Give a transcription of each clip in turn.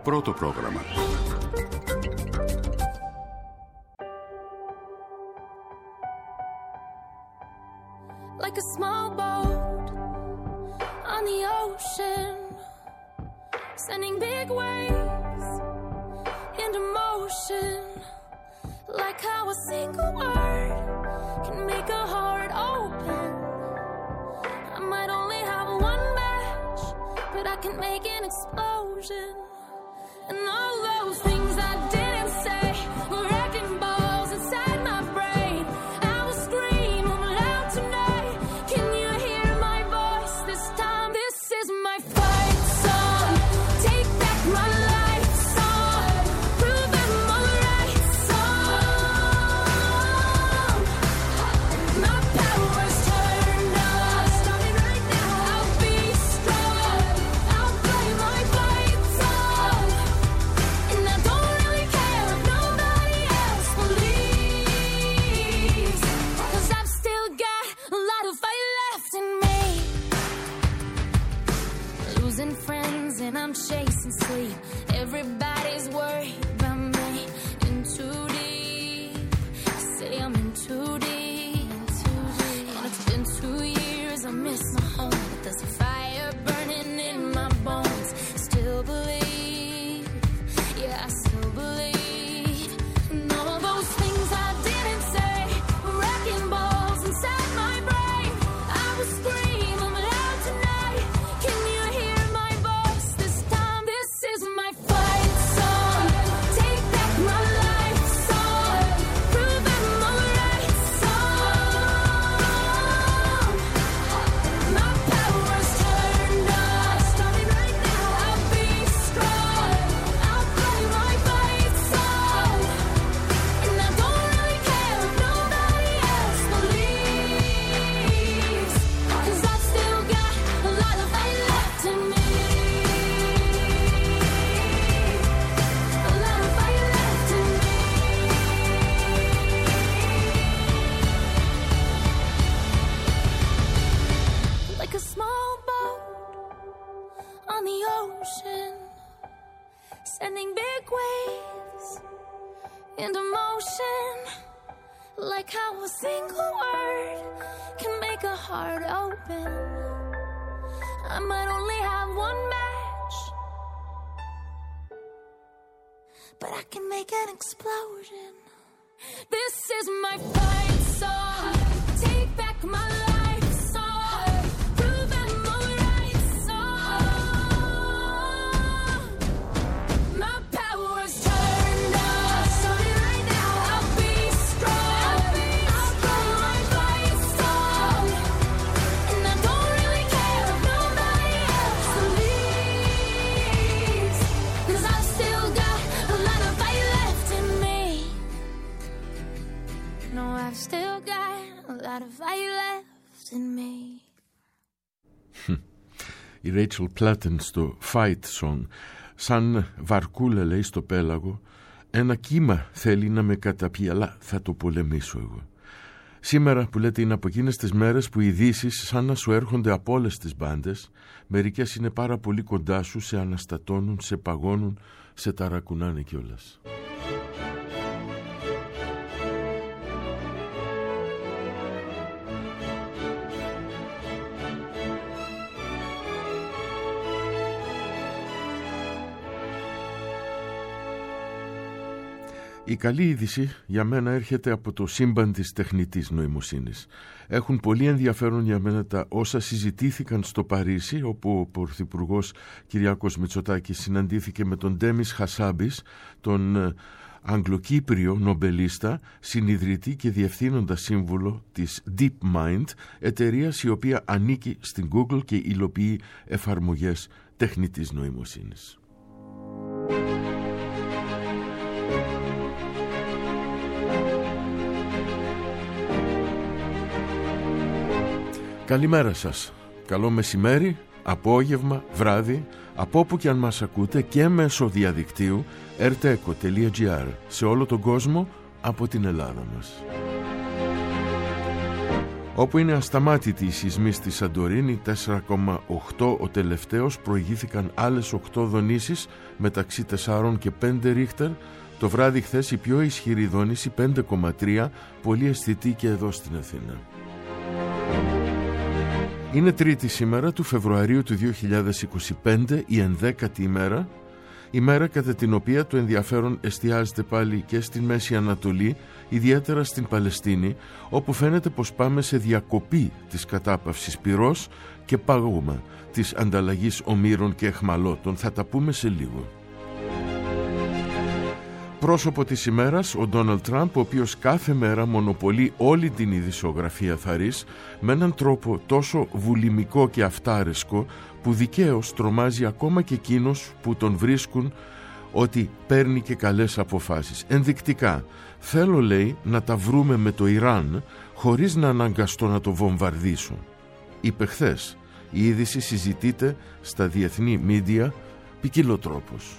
Πρώτο πρόγραμμα. Like a small boat on the ocean, sending big waves into motion. Like how a single word can make a heart open. I might only have one match, but I can make an explosion. And all those things I didn't say were wrecking balls inside my brain. I will scream loud tonight. Can you hear my voice this time? This is my fight song. Take back my life song. Prove I'm alright song. My power's turned on. Starting right now. I'll be strong. I'll play my fight song. And I don't really care if nobody else believes. 'Cause I've still got a lot of fight left in me. Losing friends and I'm chasing sleep. Everybody's worried about me. In too deep. Say I'm in too deep. And it's been 2 years. I miss my home, but there's a fire burning in my bones. Still believe. Yeah, I still believe. And all those things I didn't say were wrecking balls inside my brain. I will scream loud tonight. Can you hear my voice this time? This is my fight song. Take back my life song. Prove I'm alright song. My power's turned on. Starting right now. I'll be strong. I'll play my fight song. And I don't really care if nobody else believes. 'Cause I've still got a lot of fight left in me. A lot of fight left in me. Like a small boat on the ocean, sending big waves into motion. Like how a single word can make a heart open. I might only have one match, but I can make an explosion. This is my fight song. Take back my life song. Prove I'm alright song. My power's turned on. Starting right now. I'll be strong. I'll play my fight song. And I don't really care if nobody else believes. 'Cause I've still got a lot of fight left in me. No, I've still got a lot of fight left in me. Η Rachel Platten στο Fight Song. Σαν βαρκούλα, λέει, στο πέλαγο, ένα κύμα θέλει να με καταπιεί, αλλά θα το πολεμήσω εγώ. Σήμερα που λέτε είναι από εκείνες τις μέρες που οι ειδήσεις σαν να σου έρχονται από όλες τις μπάντες. Μερικές είναι πάρα πολύ κοντά σου, σε αναστατώνουν, σε παγώνουν, σε ταρακουνάνε κιόλας. Η καλή είδηση για μένα έρχεται από το σύμπαν της τεχνητής νοημοσύνης. Έχουν πολύ ενδιαφέρον για μένα τα όσα συζητήθηκαν στο Παρίσι, όπου ο Πρωθυπουργός Κυριάκος Μητσοτάκης συναντήθηκε με τον Ντέμις Χασάμπης, τον Αγγλοκύπριο νομπελίστα, συνιδρυτή και διευθύνοντα σύμβουλο της DeepMind, εταιρείας η οποία ανήκει στην Google και υλοποιεί εφαρμογές τεχνητής νοημοσύνης. Καλημέρα σας. Καλό μεσημέρι, απόγευμα, βράδυ, από όπου και αν μας ακούτε και μέσω διαδικτύου rteco.gr σε όλο τον κόσμο από την Ελλάδα μας. Όπου είναι ασταμάτητοι οι σεισμοί στη Σαντορίνη, 4,8 ο τελευταίος, προηγήθηκαν άλλες 8 δονήσεις μεταξύ 4 και 5 ρίχτερ. Το βράδυ χθες η πιο ισχυρή δόνηση 5,3, πολύ αισθητή και εδώ στην Αθήνα. Είναι τρίτη σήμερα του Φεβρουαρίου του 2025, η 11η ημέρα, ημέρα κατά την οποία το ενδιαφέρον εστιάζεται πάλι και στην Μέση Ανατολή, ιδιαίτερα στην Παλαιστίνη, όπου φαίνεται πως πάμε σε διακοπή της κατάπαυσης πυρός και πάγωμα της ανταλλαγής ομήρων και αιχμαλώτων. Θα τα πούμε σε λίγο. Πρόσωπο της ημέρας, ο Ντόναλντ Τραμπ, ο οποίος κάθε μέρα μονοπολεί όλη την ειδησιογραφία θαρής με έναν τρόπο τόσο βουλημικό και αυτάρεσκο που δικαίως τρομάζει ακόμα και εκείνους που τον βρίσκουν ότι παίρνει και καλές αποφάσεις. Ενδεικτικά, θέλω, λέει, να τα βρούμε με το Ιράν χωρίς να αναγκαστώ να το βομβαρδίσω. Είπε χθες. Η είδηση συζητείται στα διεθνή μίντια ποικιλοτρόπως.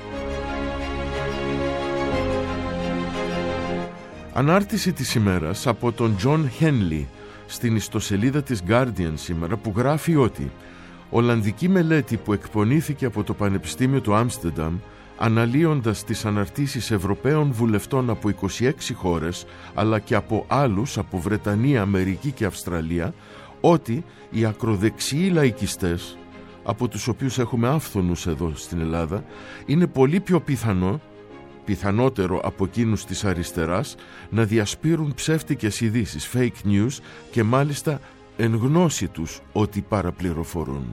Ανάρτηση της ημέρας από τον Τζον Χένλι στην ιστοσελίδα της Guardian σήμερα, που γράφει ότι Ολλανδική μελέτη που εκπονήθηκε από το Πανεπιστήμιο του Άμστερνταμ, αναλύοντας τις αναρτήσεις Ευρωπαίων βουλευτών από 26 χώρες αλλά και από άλλους, από Βρετανία, Αμερική και Αυστραλία, ότι οι ακροδεξιοί λαϊκιστές, από τους οποίους έχουμε άφθονους εδώ στην Ελλάδα, είναι πολύ πιο πιθανότερο από εκείνους της αριστεράς να διασπείρουν ψεύτικες ειδήσεις, fake news, και μάλιστα εν γνώση τους ότι παραπληροφορούν.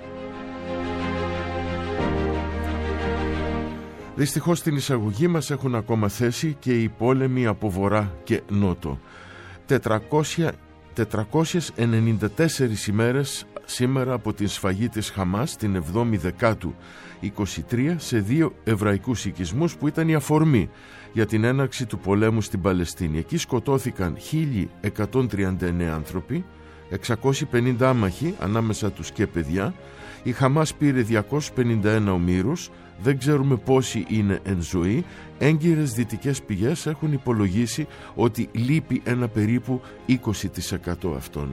Δυστυχώς στην εισαγωγή μας έχουν ακόμα θέση και οι πόλεμοι από βορρά και νότο. 494 ημέρες σήμερα από την σφαγή της Χαμάς την 7η Δεκάτου 23 σε 2 εβραϊκούς οικισμούς που ήταν η αφορμή για την έναρξη του πολέμου στην Παλαιστίνη. Εκεί σκοτώθηκαν 1.139 άνθρωποι, 650 άμαχοι, ανάμεσα τους και παιδιά. Η Χαμάς πήρε 251 ομήρους, δεν ξέρουμε πόσοι είναι εν ζωή. Έγκυρες δυτικές πηγές έχουν υπολογίσει ότι λείπει ένα περίπου 20% αυτών.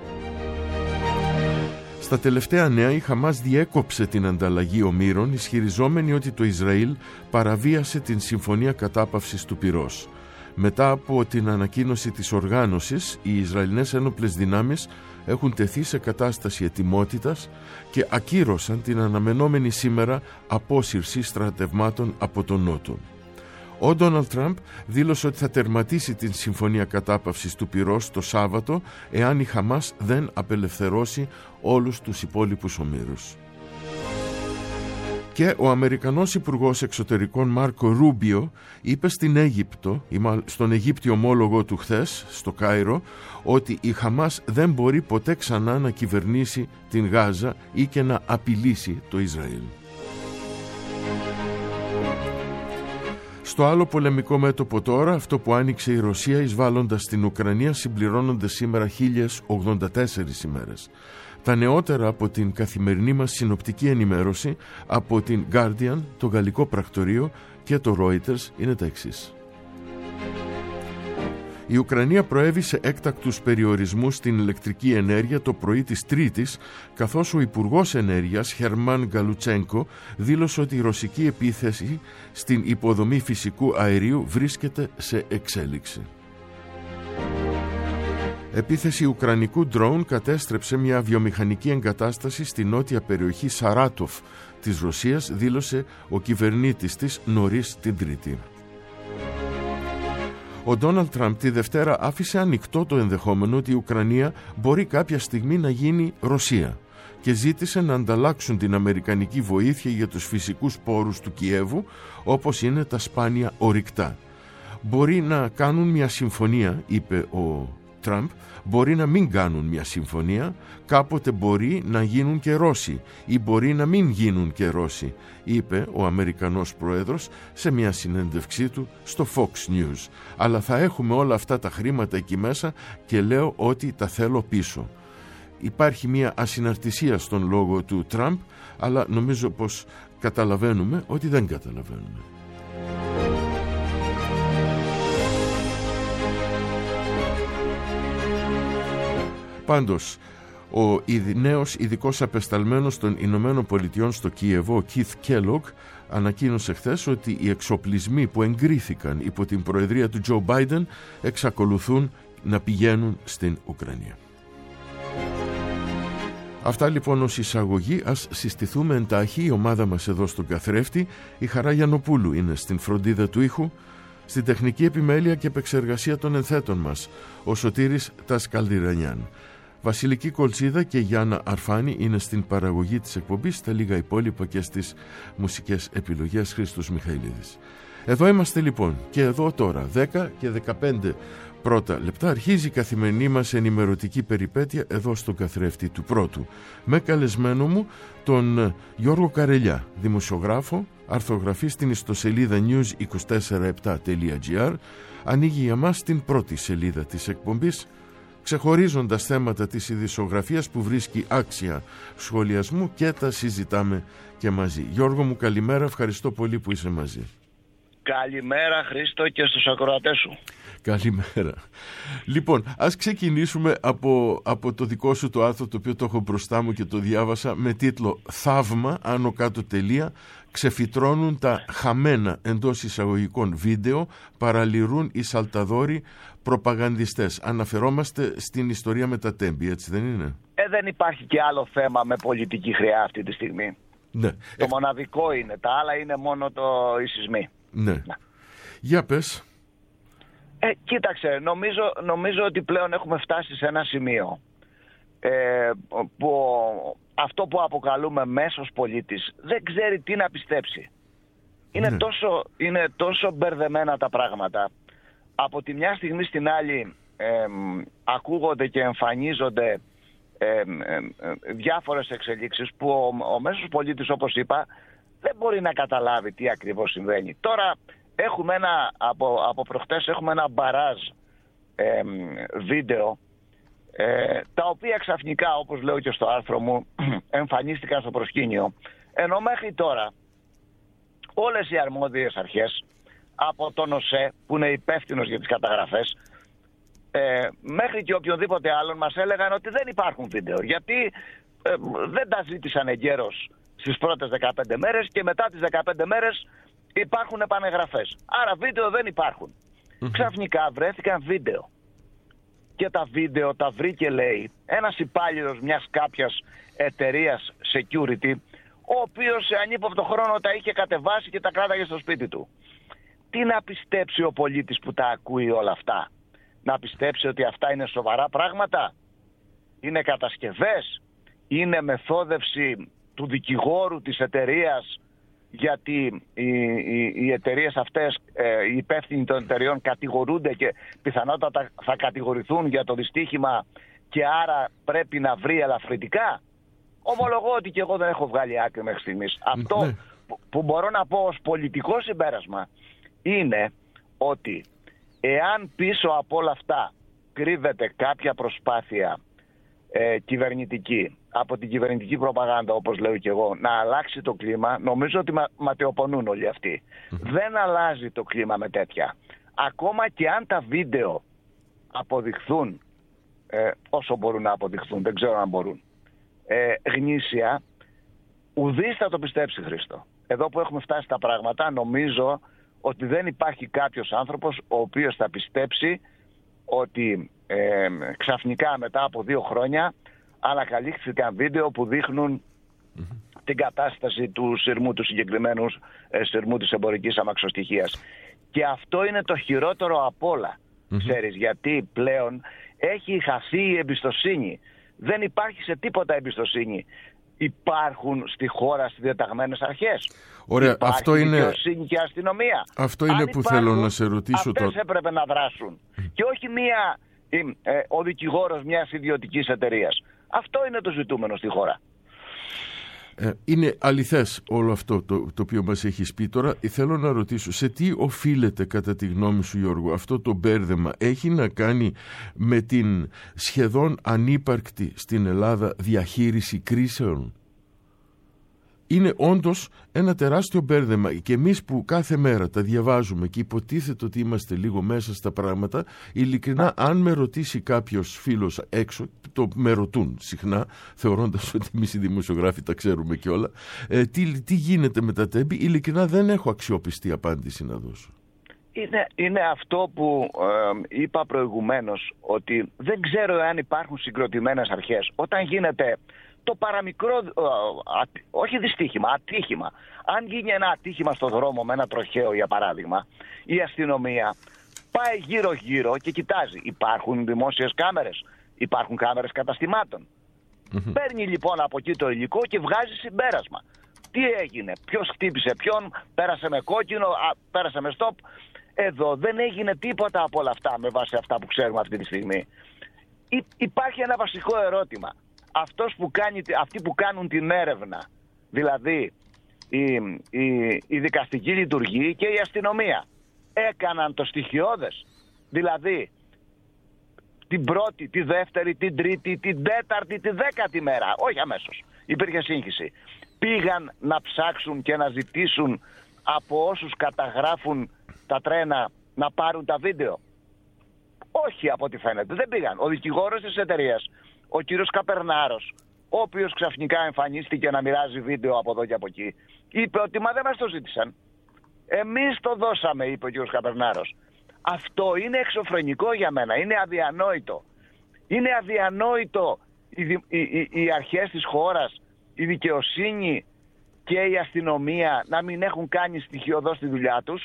Στα τελευταία νέα, η Χαμάς διέκοψε την ανταλλαγή ομήρων, ισχυριζόμενη ότι το Ισραήλ παραβίασε την συμφωνία κατάπαυσης του πυρός. Μετά από την ανακοίνωση της οργάνωσης, οι Ισραηλινές ένοπλες δυνάμεις έχουν τεθεί σε κατάσταση ετοιμότητας και ακύρωσαν την αναμενόμενη σήμερα απόσυρση στρατευμάτων από τον Νότο. Ο Ντόναλντ Τραμπ δήλωσε ότι θα τερματίσει την συμφωνία κατάπαυσης του πυρός το Σάββατο εάν η Χαμάς δεν απελευθερώσει όλους τους υπόλοιπους ομήρους. Και ο Αμερικανός Υπουργός Εξωτερικών Μάρκο Ρούμπιο είπε στον Αιγύπτιο ομόλογο του χθες στο Κάιρο ότι η Χαμάς δεν μπορεί ποτέ ξανά να κυβερνήσει την Γάζα ή και να απειλήσει το Ισραήλ. Στο άλλο πολεμικό μέτωπο τώρα, αυτό που άνοιξε η Ρωσία εισβάλλοντας στην Ουκρανία, συμπληρώνονται σήμερα 1084 ημέρες. Τα νεότερα από την καθημερινή μας συνοπτική ενημέρωση από την Guardian, το γαλλικό πρακτορείο και το Reuters είναι τα εξής. Η Ουκρανία προέβη σε έκτακτους περιορισμούς στην ηλεκτρική ενέργεια το πρωί της Τρίτης, καθώς ο Υπουργός Ενέργειας Χερμάν Γκαλουτσένκο δήλωσε ότι η ρωσική επίθεση στην υποδομή φυσικού αερίου βρίσκεται σε εξέλιξη. Επίθεση ουκρανικού ντρόουν κατέστρεψε μια βιομηχανική εγκατάσταση στη νότια περιοχή Σαράτοφ της Ρωσίας, δήλωσε ο κυβερνήτης της νωρίς την Τρίτη. Ο Ντόναλντ Τραμπ τη Δευτέρα άφησε ανοιχτό το ενδεχόμενο ότι η Ουκρανία μπορεί κάποια στιγμή να γίνει Ρωσία και ζήτησε να ανταλλάξουν την αμερικανική βοήθεια για τους φυσικούς πόρους του Κιέβου, όπως είναι τα σπάνια ορυκτά. Μπορεί να κάνουν μια συμφωνία, είπε ο Τραμπ, μπορεί να μην κάνουν μια συμφωνία, κάποτε μπορεί να γίνουν και Ρώσοι ή μπορεί να μην γίνουν και Ρώσοι, είπε ο Αμερικανός Πρόεδρος σε μια συνέντευξή του στο Fox News. Αλλά θα έχουμε όλα αυτά τα χρήματα εκεί μέσα και λέω ότι τα θέλω πίσω. Υπάρχει μια ασυναρτησία στον λόγο του Τραμπ, αλλά νομίζω πως καταλαβαίνουμε ότι δεν καταλαβαίνουμε. Πάντως, ο νέος ειδικός απεσταλμένος των Ηνωμένων Πολιτειών στο Κίεβο, ο Keith Kellogg, ανακοίνωσε χθες ότι οι εξοπλισμοί που εγκρίθηκαν υπό την προεδρία του Joe Biden εξακολουθούν να πηγαίνουν στην Ουκρανία. Αυτά λοιπόν ως εισαγωγή. Ας συστηθούμε εντάχει. Η ομάδα μας εδώ στον καθρέφτη, η Χαρά Γιαννοπούλου, είναι στην φροντίδα του ήχου, στην τεχνική επιμέλεια και επεξεργασία των ενθέτων μας ο Σωτήρης Τασκαλδηρανιάν. Βασιλική Κολτσίδα και Γιάννα Αρφάνη είναι στην παραγωγή της εκπομπής, τα λίγα υπόλοιπα και στις μουσικές επιλογές Χρήστος Μιχαηλίδης. Εδώ είμαστε λοιπόν, και εδώ τώρα 10 και 15 πρώτα λεπτά αρχίζει η καθημερινή μας ενημερωτική περιπέτεια εδώ στον καθρέφτη του πρώτου, με καλεσμένο μου τον Γιώργο Καρελιά, δημοσιογράφο, αρθρογραφεί στην ιστοσελίδα news247.gr, ανοίγει για μας την πρώτη σελίδα της εκπομπής, ξεχωρίζοντας θέματα της ειδησιογραφίας που βρίσκει άξια σχολιασμού, και τα συζητάμε και μαζί. Γιώργο μου, καλημέρα, ευχαριστώ πολύ που είσαι μαζί. Καλημέρα Χρήστο και στους ακροατές σου. Καλημέρα. Λοιπόν, ας ξεκινήσουμε από το δικό σου το άρθρο, το οποίο το έχω μπροστά μου και το διάβασα με τίτλο «Θαύμα, άνω κάτω τελεία, ξεφυτρώνουν τα χαμένα εντός εισαγωγικών βίντεο, παραλυρούν οι σαλταδόροι προπαγανδιστές». Αναφερόμαστε στην ιστορία με τα Τέμπη, έτσι δεν είναι? Δεν υπάρχει και άλλο θέμα με πολιτική χρειά αυτή τη στιγμή. Ναι. Το μοναδικό είναι, τα άλλα είναι μόνο οι σεισμοί. Ναι. Για πες. Κοίταξε, νομίζω ότι πλέον έχουμε φτάσει σε ένα σημείο που αυτό που αποκαλούμε μέσος πολίτης δεν ξέρει τι να πιστέψει. Είναι τόσο μπερδεμένα τα πράγματα. Από τη μια στιγμή στην άλλη ακούγονται και εμφανίζονται διάφορες εξελίξεις που ο μέσος πολίτης, όπως είπα, δεν μπορεί να καταλάβει τι ακριβώς συμβαίνει. Τώρα έχουμε από προχτές έχουμε ένα μπαράζ βίντεο, τα οποία ξαφνικά, όπως λέω και στο άρθρο μου, εμφανίστηκαν στο προσκήνιο, ενώ μέχρι τώρα όλες οι αρμόδιες αρχές, από τον ΟΣΕ που είναι υπεύθυνος για τις καταγραφές, μέχρι και οποιονδήποτε άλλον, μας έλεγαν ότι δεν υπάρχουν βίντεο, γιατί δεν τα ζήτησαν εγκαίρως στις πρώτες 15 μέρες και μετά τις 15 μέρες υπάρχουν επανεγραφές. Άρα βίντεο δεν υπάρχουν. Ξαφνικά βρέθηκαν βίντεο. Και τα βίντεο τα βρήκε, λέει, ένας υπάλληλος μιας κάποιας εταιρείας security, ο οποίος σε ανύποπτο χρόνο τα είχε κατεβάσει και τα κράταγε στο σπίτι του. Τι να πιστέψει ο πολίτης που τα ακούει όλα αυτά? Να πιστέψει ότι αυτά είναι σοβαρά πράγματα? Είναι κατασκευές? Είναι μεθόδευση του δικηγόρου της εταιρείας, γιατί οι εταιρείες αυτές, οι υπεύθυνοι των εταιρεών κατηγορούνται και πιθανότατα θα κατηγορηθούν για το δυστύχημα και άρα πρέπει να βρει ελαφρυντικά? Ομολογώ ότι και εγώ δεν έχω βγάλει άκρη μέχρι στιγμής. Αυτό που μπορώ να πω ως πολιτικό συμπέρασμα είναι ότι εάν πίσω από όλα αυτά κρύβεται κάποια προσπάθεια κυβερνητική, από την κυβερνητική προπαγάνδα, όπως λέω και εγώ, να αλλάξει το κλίμα, νομίζω ότι ματαιοπονούν όλοι αυτοί. Δεν αλλάζει το κλίμα με τέτοια. Ακόμα και αν τα βίντεο αποδειχθούν, όσο μπορούν να αποδειχθούν, δεν ξέρω αν μπορούν, γνήσια, ουδής θα το πιστέψει, Χρήστο. Εδώ που έχουμε φτάσει τα πράγματα, νομίζω ότι δεν υπάρχει κάποιος άνθρωπος ο οποίος θα πιστέψει ότι ξαφνικά μετά από 2 χρόνια ανακαλύφθηκαν βίντεο που δείχνουν την κατάσταση του σειρμού, του συγκεκριμένου σειρμού της εμπορικής αμαξοστοιχείας. Και αυτό είναι το χειρότερο απ' όλα, ξέρεις, γιατί πλέον έχει χαθεί η εμπιστοσύνη. Δεν υπάρχει σε τίποτα εμπιστοσύνη. Υπάρχουν στη χώρα διαταγμένες αρχές. Ωραία, υπάρχει αυτό είναι δικαιοσύνη και αστυνομία. Αυτό είναι που θέλω να σε ρωτήσω τώρα. Αυτές έπρεπε να δράσουν. Και όχι ο δικηγόρος μιας ιδιωτικής εταιρείας. Αυτό είναι το ζητούμενο στη χώρα. Είναι αληθές όλο αυτό το οποίο μας έχεις πει τώρα. Θέλω να ρωτήσω, σε τι οφείλεται κατά τη γνώμη σου, Γιώργο, αυτό το μπέρδεμα? Έχει να κάνει με την σχεδόν ανύπαρκτη στην Ελλάδα διαχείριση κρίσεων? είναι όντως ένα τεράστιο μπέρδεμα και εμείς που κάθε μέρα τα διαβάζουμε και υποτίθεται ότι είμαστε λίγο μέσα στα πράγματα, ειλικρινά αν με ρωτήσει κάποιος φίλος έξω, το με ρωτούν συχνά θεωρώντας ότι εμείς οι δημοσιογράφοι τα ξέρουμε κιόλα, τι γίνεται με τα τέμπη, ειλικρινά δεν έχω αξιόπιστη απάντηση να δώσω. Είναι αυτό που είπα προηγουμένως, ότι δεν ξέρω αν υπάρχουν συγκροτημένες αρχές. Όταν γίνεται το παραμικρό, όχι δυστύχημα, ατύχημα. Αν γίνει ένα ατύχημα στο δρόμο με ένα τροχαίο, για παράδειγμα, η αστυνομία πάει γύρω-γύρω και κοιτάζει. Υπάρχουν δημόσιες κάμερες, υπάρχουν κάμερες καταστημάτων. Παίρνει λοιπόν από εκεί το υλικό και βγάζει συμπέρασμα. Τι έγινε, ποιος χτύπησε ποιον, πέρασε με κόκκινο, πέρασε με στόπ. Εδώ δεν έγινε τίποτα από όλα αυτά με βάση αυτά που ξέρουμε αυτή τη στιγμή. Υπάρχει ένα βασικό ερώτημα. Αυτοί που κάνουν την έρευνα, δηλαδή η δικαστική λειτουργία και η αστυνομία, έκαναν το στοιχειώδες? Δηλαδή την πρώτη, τη δεύτερη, την τρίτη, την τέταρτη, τη 10η μέρα, όχι αμέσως, υπήρχε σύγχυση. Πήγαν να ψάξουν και να ζητήσουν από όσους καταγράφουν τα τρένα να πάρουν τα βίντεο? Όχι, από ό,τι φαίνεται. Δεν πήγαν. Ο δικηγόρος της εταιρείας, ο κύριος Καπερνάρος, ο οποίος ξαφνικά εμφανίστηκε να μοιράζει βίντεο από εδώ και από εκεί, είπε ότι μα δεν μας το ζήτησαν. Εμείς το δώσαμε, είπε ο κύριος Καπερνάρος. Αυτό είναι εξωφρενικό για μένα. Είναι αδιανόητο. Είναι αδιανόητο οι αρχές της χώρας, η δικαιοσύνη και η αστυνομία να μην έχουν κάνει στοιχειοδός τη δουλειά τους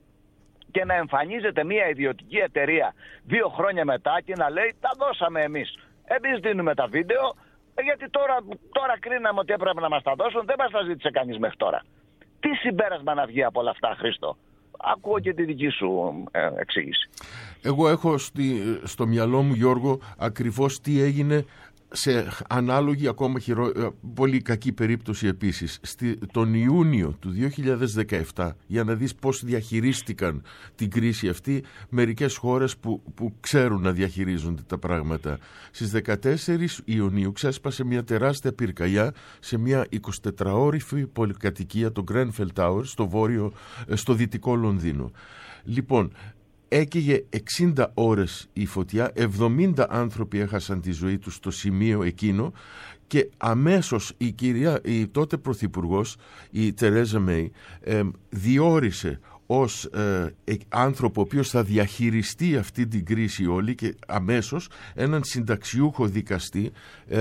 και να εμφανίζεται μια ιδιωτική εταιρεία 2 χρόνια μετά και να λέει τα δώσαμε εμείς. Εμείς δίνουμε τα βίντεο γιατί τώρα κρίναμε ότι έπρεπε να μας τα δώσουν, δεν μας τα ζήτησε κανείς μέχρι τώρα. Τι συμπέρασμα να βγει από όλα αυτά, Χρήστο? Ακούω και τη δική σου εξήγηση. Εγώ έχω στο μυαλό μου, Γιώργο, ακριβώς τι έγινε σε ανάλογη, ακόμα πολύ κακή περίπτωση επίσης, τον Ιούνιο του 2017, για να δεις πώς διαχειρίστηκαν την κρίση αυτή μερικές χώρες που ξέρουν να διαχειρίζονται τα πράγματα. Στις 14 Ιουνίου ξέσπασε μια τεράστια πυρκαγιά σε μια 24όρυφη πολυκατοικία, το Grenfell Tower, στο δυτικό Λονδίνο. Λοιπόν, έκαιγε 60 ώρες η φωτιά, 70 άνθρωποι έχασαν τη ζωή τους στο σημείο εκείνο και αμέσως η τότε πρωθυπουργός, η Τερέζα Μέι, διόρισε ως άνθρωπο ο οποίος θα διαχειριστεί αυτή την κρίση όλη και αμέσως έναν συνταξιούχο δικαστή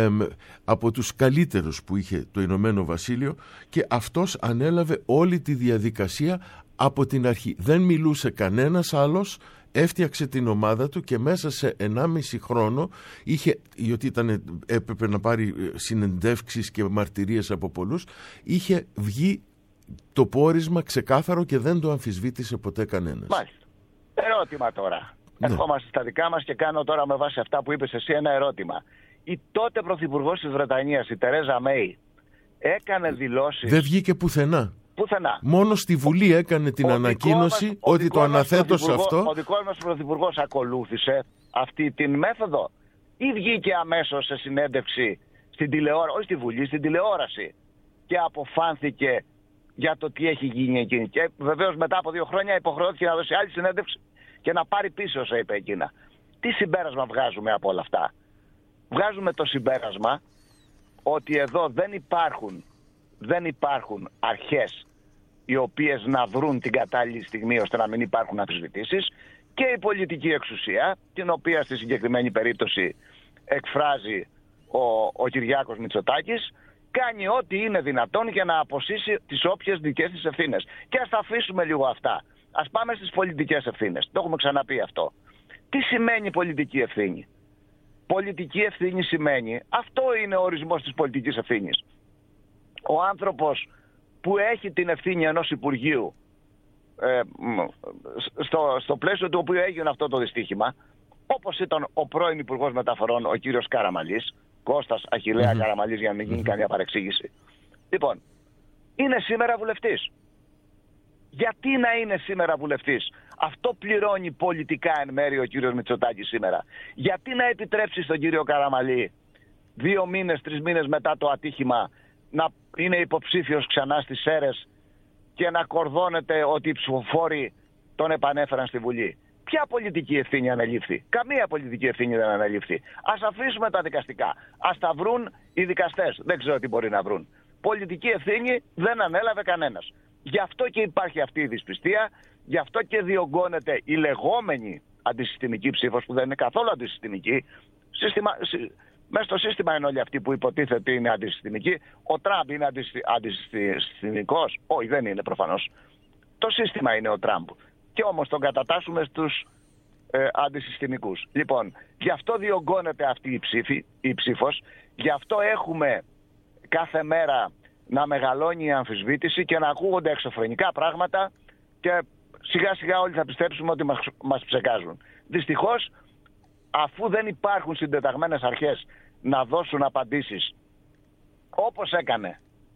από τους καλύτερους που είχε το Ηνωμένο Βασίλειο, και αυτός ανέλαβε όλη τη διαδικασία από την αρχή. Δεν μιλούσε κανένας άλλος, έφτιαξε την ομάδα του και μέσα σε 1,5 χρόνο γιατί έπρεπε να πάρει συνεντεύξεις και μαρτυρίες από πολλούς, είχε βγει το πόρισμα ξεκάθαρο και δεν το αμφισβήτησε ποτέ κανένας. Μάλιστα. Ερώτημα τώρα. Ναι. Ερχόμαστε στα δικά μας και κάνω τώρα με βάση αυτά που είπες εσύ ένα ερώτημα. Η τότε πρωθυπουργός της Βρετανίας, η Τερέζα Μέι, έκανε δηλώσεις... Δεν βγήκε πουθενά. Μόνο στη Βουλή έκανε την ανακοίνωση ότι το αναθέτω σε αυτό. Ο δικός μας πρωθυπουργός ακολούθησε αυτή την μέθοδο ή βγήκε αμέσως σε συνέντευξη στην τηλεόραση, όχι στη Βουλή, στην τηλεόραση, και αποφάνθηκε για το τι έχει γίνει εκείνη? Και βεβαίως μετά από 2 χρόνια υποχρεώθηκε να δώσει άλλη συνέντευξη και να πάρει πίσω όσα είπε εκείνα. Τι συμπέρασμα βγάζουμε από όλα αυτά? Βγάζουμε το συμπέρασμα ότι εδώ δεν υπάρχουν αρχές οι οποίες να βρουν την κατάλληλη στιγμή ώστε να μην υπάρχουν αμφισβητήσεις, και η πολιτική εξουσία, την οποία στη συγκεκριμένη περίπτωση εκφράζει ο Κυριάκος Μητσοτάκης, κάνει ό,τι είναι δυνατόν για να αποσύσει τις όποιες δικές της ευθύνες. Και ας τα αφήσουμε λίγο αυτά. Ας πάμε στις πολιτικές ευθύνες. Το έχουμε ξαναπεί αυτό. Τι σημαίνει πολιτική ευθύνη? Πολιτική ευθύνη σημαίνει, αυτό είναι ο ορισμός της πολιτικής ευθύνης. Ο άνθρωπος που έχει την ευθύνη ενός Υπουργείου, στο πλαίσιο του οποίου έγινε αυτό το δυστύχημα, όπως ήταν ο πρώην Υπουργός Μεταφορών, ο κύριος Καραμαλής, Κώστας Αχιλλέα Καραμαλής, για να μην γίνει καμία παρεξήγηση. Λοιπόν, είναι σήμερα βουλευτής. Γιατί να είναι σήμερα βουλευτής? Αυτό πληρώνει πολιτικά εν μέρει ο κύριος Μητσοτάκης σήμερα. Γιατί να επιτρέψει στον κύριο Καραμαλή 2 μήνες, 3 μήνες μετά το ατύχημα είναι υποψήφιος ξανά στις ΣΕΡΕΣ και να κορδώνεται ότι οι ψηφοφόροι τον επανέφεραν στη Βουλή. Ποια πολιτική ευθύνη αναλήφθη? Καμία πολιτική ευθύνη δεν αναλήφθη. Ας αφήσουμε τα δικαστικά. Ας τα βρουν οι δικαστές. Δεν ξέρω τι μπορεί να βρουν. Πολιτική ευθύνη δεν ανέλαβε κανένας. Γι' αυτό και υπάρχει αυτή η δυσπιστία. Γι' αυτό και διωγγώνεται η λεγόμενη αντισυστημική ψήφος, που δεν είναι καθόλου αντισυστημική. Μέσα στο σύστημα είναι όλοι αυτοί που υποτίθεται είναι αντισυστημικοί. Ο Τραμπ είναι αντισυστημικός? Όχι, δεν είναι προφανώς. Το σύστημα είναι ο Τραμπ. Και όμως τον κατατάσσουμε στους αντισυστημικούς. Λοιπόν, γι' αυτό διωγγώνεται αυτή η ψήφος. Γι' αυτό έχουμε κάθε μέρα να μεγαλώνει η αμφισβήτηση και να ακούγονται εξωφρενικά πράγματα και σιγά σιγά όλοι θα πιστέψουμε ότι μας ψεκάζουν. Δυστυχώς, αφού δεν υπάρχουν συντεταγμένες αρχές να δώσουν απαντήσεις, όπως έκανε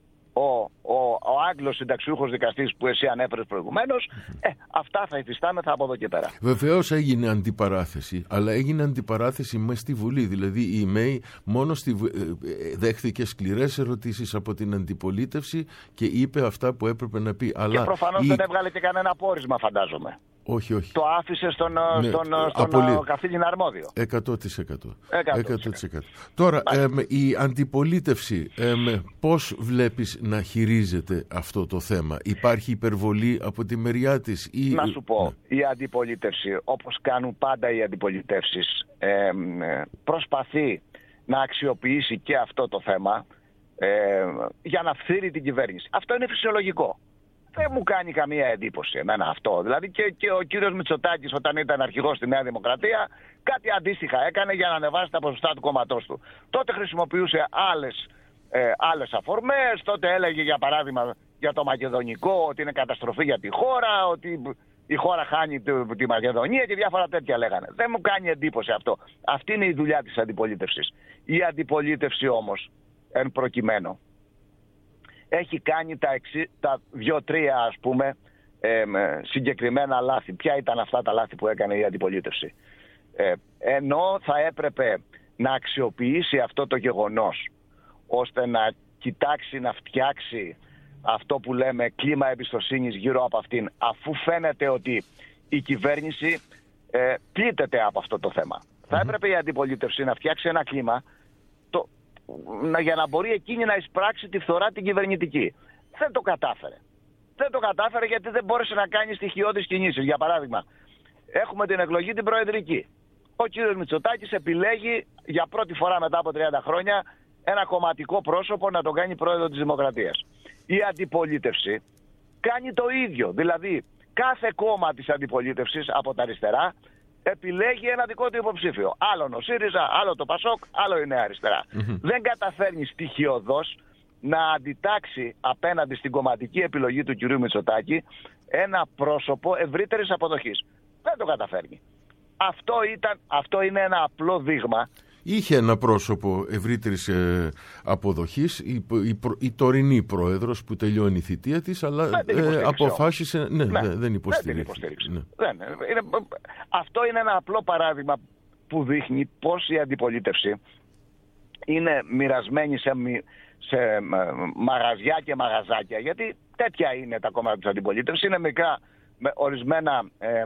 ο Άγγλος συνταξιούχος δικαστής που εσύ ανέφερες προηγουμένως, αυτά θα υφιστάμεθα από εδώ και πέρα. Βεβαίως έγινε αντιπαράθεση, αλλά έγινε αντιπαράθεση μέσα στη Βουλή. Δηλαδή η ΜΕΗ μόνο δέχθηκε σκληρές ερωτήσεις από την αντιπολίτευση και είπε αυτά που έπρεπε να πει. Και προφανώς δεν έβγαλε και κανένα πόρισμα, φαντάζομαι. Όχι. Το άφησε στον καθήλυνα αρμόδιο. 100%. Τώρα, η αντιπολίτευση, πώς βλέπεις να χειρίζεται αυτό το θέμα? Υπάρχει υπερβολή από τη μεριά της? Να σου πω, η αντιπολίτευση, όπως κάνουν πάντα οι αντιπολιτεύσεις, προσπαθεί να αξιοποιήσει και αυτό το θέμα για να φθείρει την κυβέρνηση. Αυτό είναι φυσιολογικό. Δεν μου κάνει καμία εντύπωση εμένα αυτό. Δηλαδή και ο κύριος Μητσοτάκης, όταν ήταν αρχηγός στη Νέα Δημοκρατία, κάτι αντίστοιχα έκανε για να ανεβάσει τα ποσοστά του κόμματός του. Τότε χρησιμοποιούσε άλλες αφορμές. Τότε έλεγε, για παράδειγμα, για το μακεδονικό ότι είναι καταστροφή για τη χώρα, ότι η χώρα χάνει τη Μακεδονία και διάφορα τέτοια λέγανε. Δεν μου κάνει εντύπωση αυτό. Αυτή είναι η δουλειά της αντιπολίτευσης. Η αντιπολίτευση όμως, εν προκειμένου, έχει κάνει τα 2-3 ας πούμε συγκεκριμένα λάθη. Ποια ήταν αυτά τα λάθη που έκανε η αντιπολίτευση? Ενώ θα έπρεπε να αξιοποιήσει αυτό το γεγονός ώστε να κοιτάξει να φτιάξει αυτό που λέμε κλίμα εμπιστοσύνης γύρω από αυτήν, αφού φαίνεται ότι η κυβέρνηση πλήττεται από αυτό το θέμα. Θα έπρεπε η αντιπολίτευση να φτιάξει ένα κλίμα για να μπορεί εκείνη να εισπράξει τη φθορά την κυβερνητική. Δεν το κατάφερε. Δεν το κατάφερε γιατί δεν μπόρεσε να κάνει στοιχειώδεις κινήσεις. Για παράδειγμα, έχουμε την εκλογή την προεδρική. Ο κύριος Μητσοτάκης επιλέγει για πρώτη φορά μετά από 30 χρόνια ένα κομματικό πρόσωπο να τον κάνει πρόεδρο της Δημοκρατίας. Η αντιπολίτευση κάνει το ίδιο. Δηλαδή, κάθε κόμμα της αντιπολίτευσης από τα αριστερά επιλέγει ένα δικό του υποψήφιο. Άλλον ο ΣΥΡΙΖΑ, άλλο το ΠΑΣΟΚ, άλλο η Νέα Αριστερά. Δεν καταφέρνει στοιχειωδώς να αντιτάξει απέναντι στην κομματική επιλογή του κυρίου Μητσοτάκη ένα πρόσωπο ευρύτερης αποδοχής. Δεν το καταφέρνει. Αυτό είναι ένα απλό δείγμα. Είχε ένα πρόσωπο ευρύτερης αποδοχής, η τωρινή πρόεδρος που τελειώνει η θητεία της, αλλά αποφάσισε δεν υποστήριξε. Ναι. Αυτό είναι ένα απλό παράδειγμα που δείχνει πως η αντιπολίτευση είναι μοιρασμένη σε μαγαζιά και μαγαζάκια, γιατί τέτοια είναι τα κόμματα της αντιπολίτευσης. Είναι μικρά με ορισμένα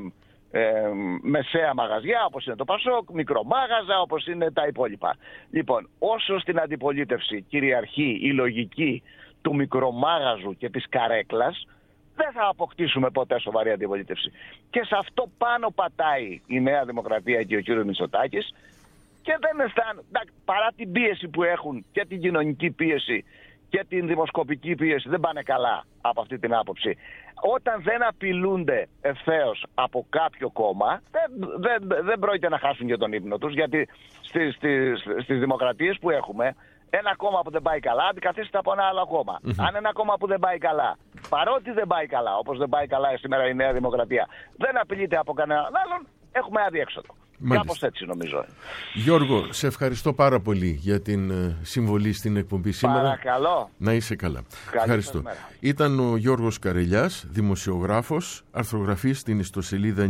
μεσαία μαγαζιά, όπως είναι το ΠΑΣΟΚ, μικρομάγαζα, όπως είναι τα υπόλοιπα. Λοιπόν, όσο στην αντιπολίτευση κυριαρχεί η λογική του μικρομάγαζου και της καρέκλας, δεν θα αποκτήσουμε ποτέ σοβαρή αντιπολίτευση. Και σε αυτό πάνω πατάει η Νέα Δημοκρατία και ο κύριος Μητσοτάκης, και δεν παρά την πίεση που έχουν, και την κοινωνική πίεση και την δημοσκοπική πίεση, δεν πάνε καλά από αυτή την άποψη. Όταν δεν απειλούνται ευθέως από κάποιο κόμμα, δεν πρόκειται να χάσουν και τον ύπνο τους, γιατί στις δημοκρατίες που έχουμε, ένα κόμμα που δεν πάει καλά αντικαθίσταται από ένα άλλο κόμμα. Αν ένα κόμμα που δεν πάει καλά, παρότι δεν πάει καλά, όπως δεν πάει καλά σήμερα η Νέα Δημοκρατία, δεν απειλείται από κανέναν άλλον, έχουμε αδιέξοδο. Κάπως έτσι νομίζω. Γιώργο, σε ευχαριστώ πάρα πολύ για την συμβολή στην εκπομπή σήμερα. Παρακαλώ. Να είσαι καλά. Ευχαριστώ. Ήταν ο Γιώργος Καρελιάς, δημοσιογράφος, αρθρογραφής στην ιστοσελίδα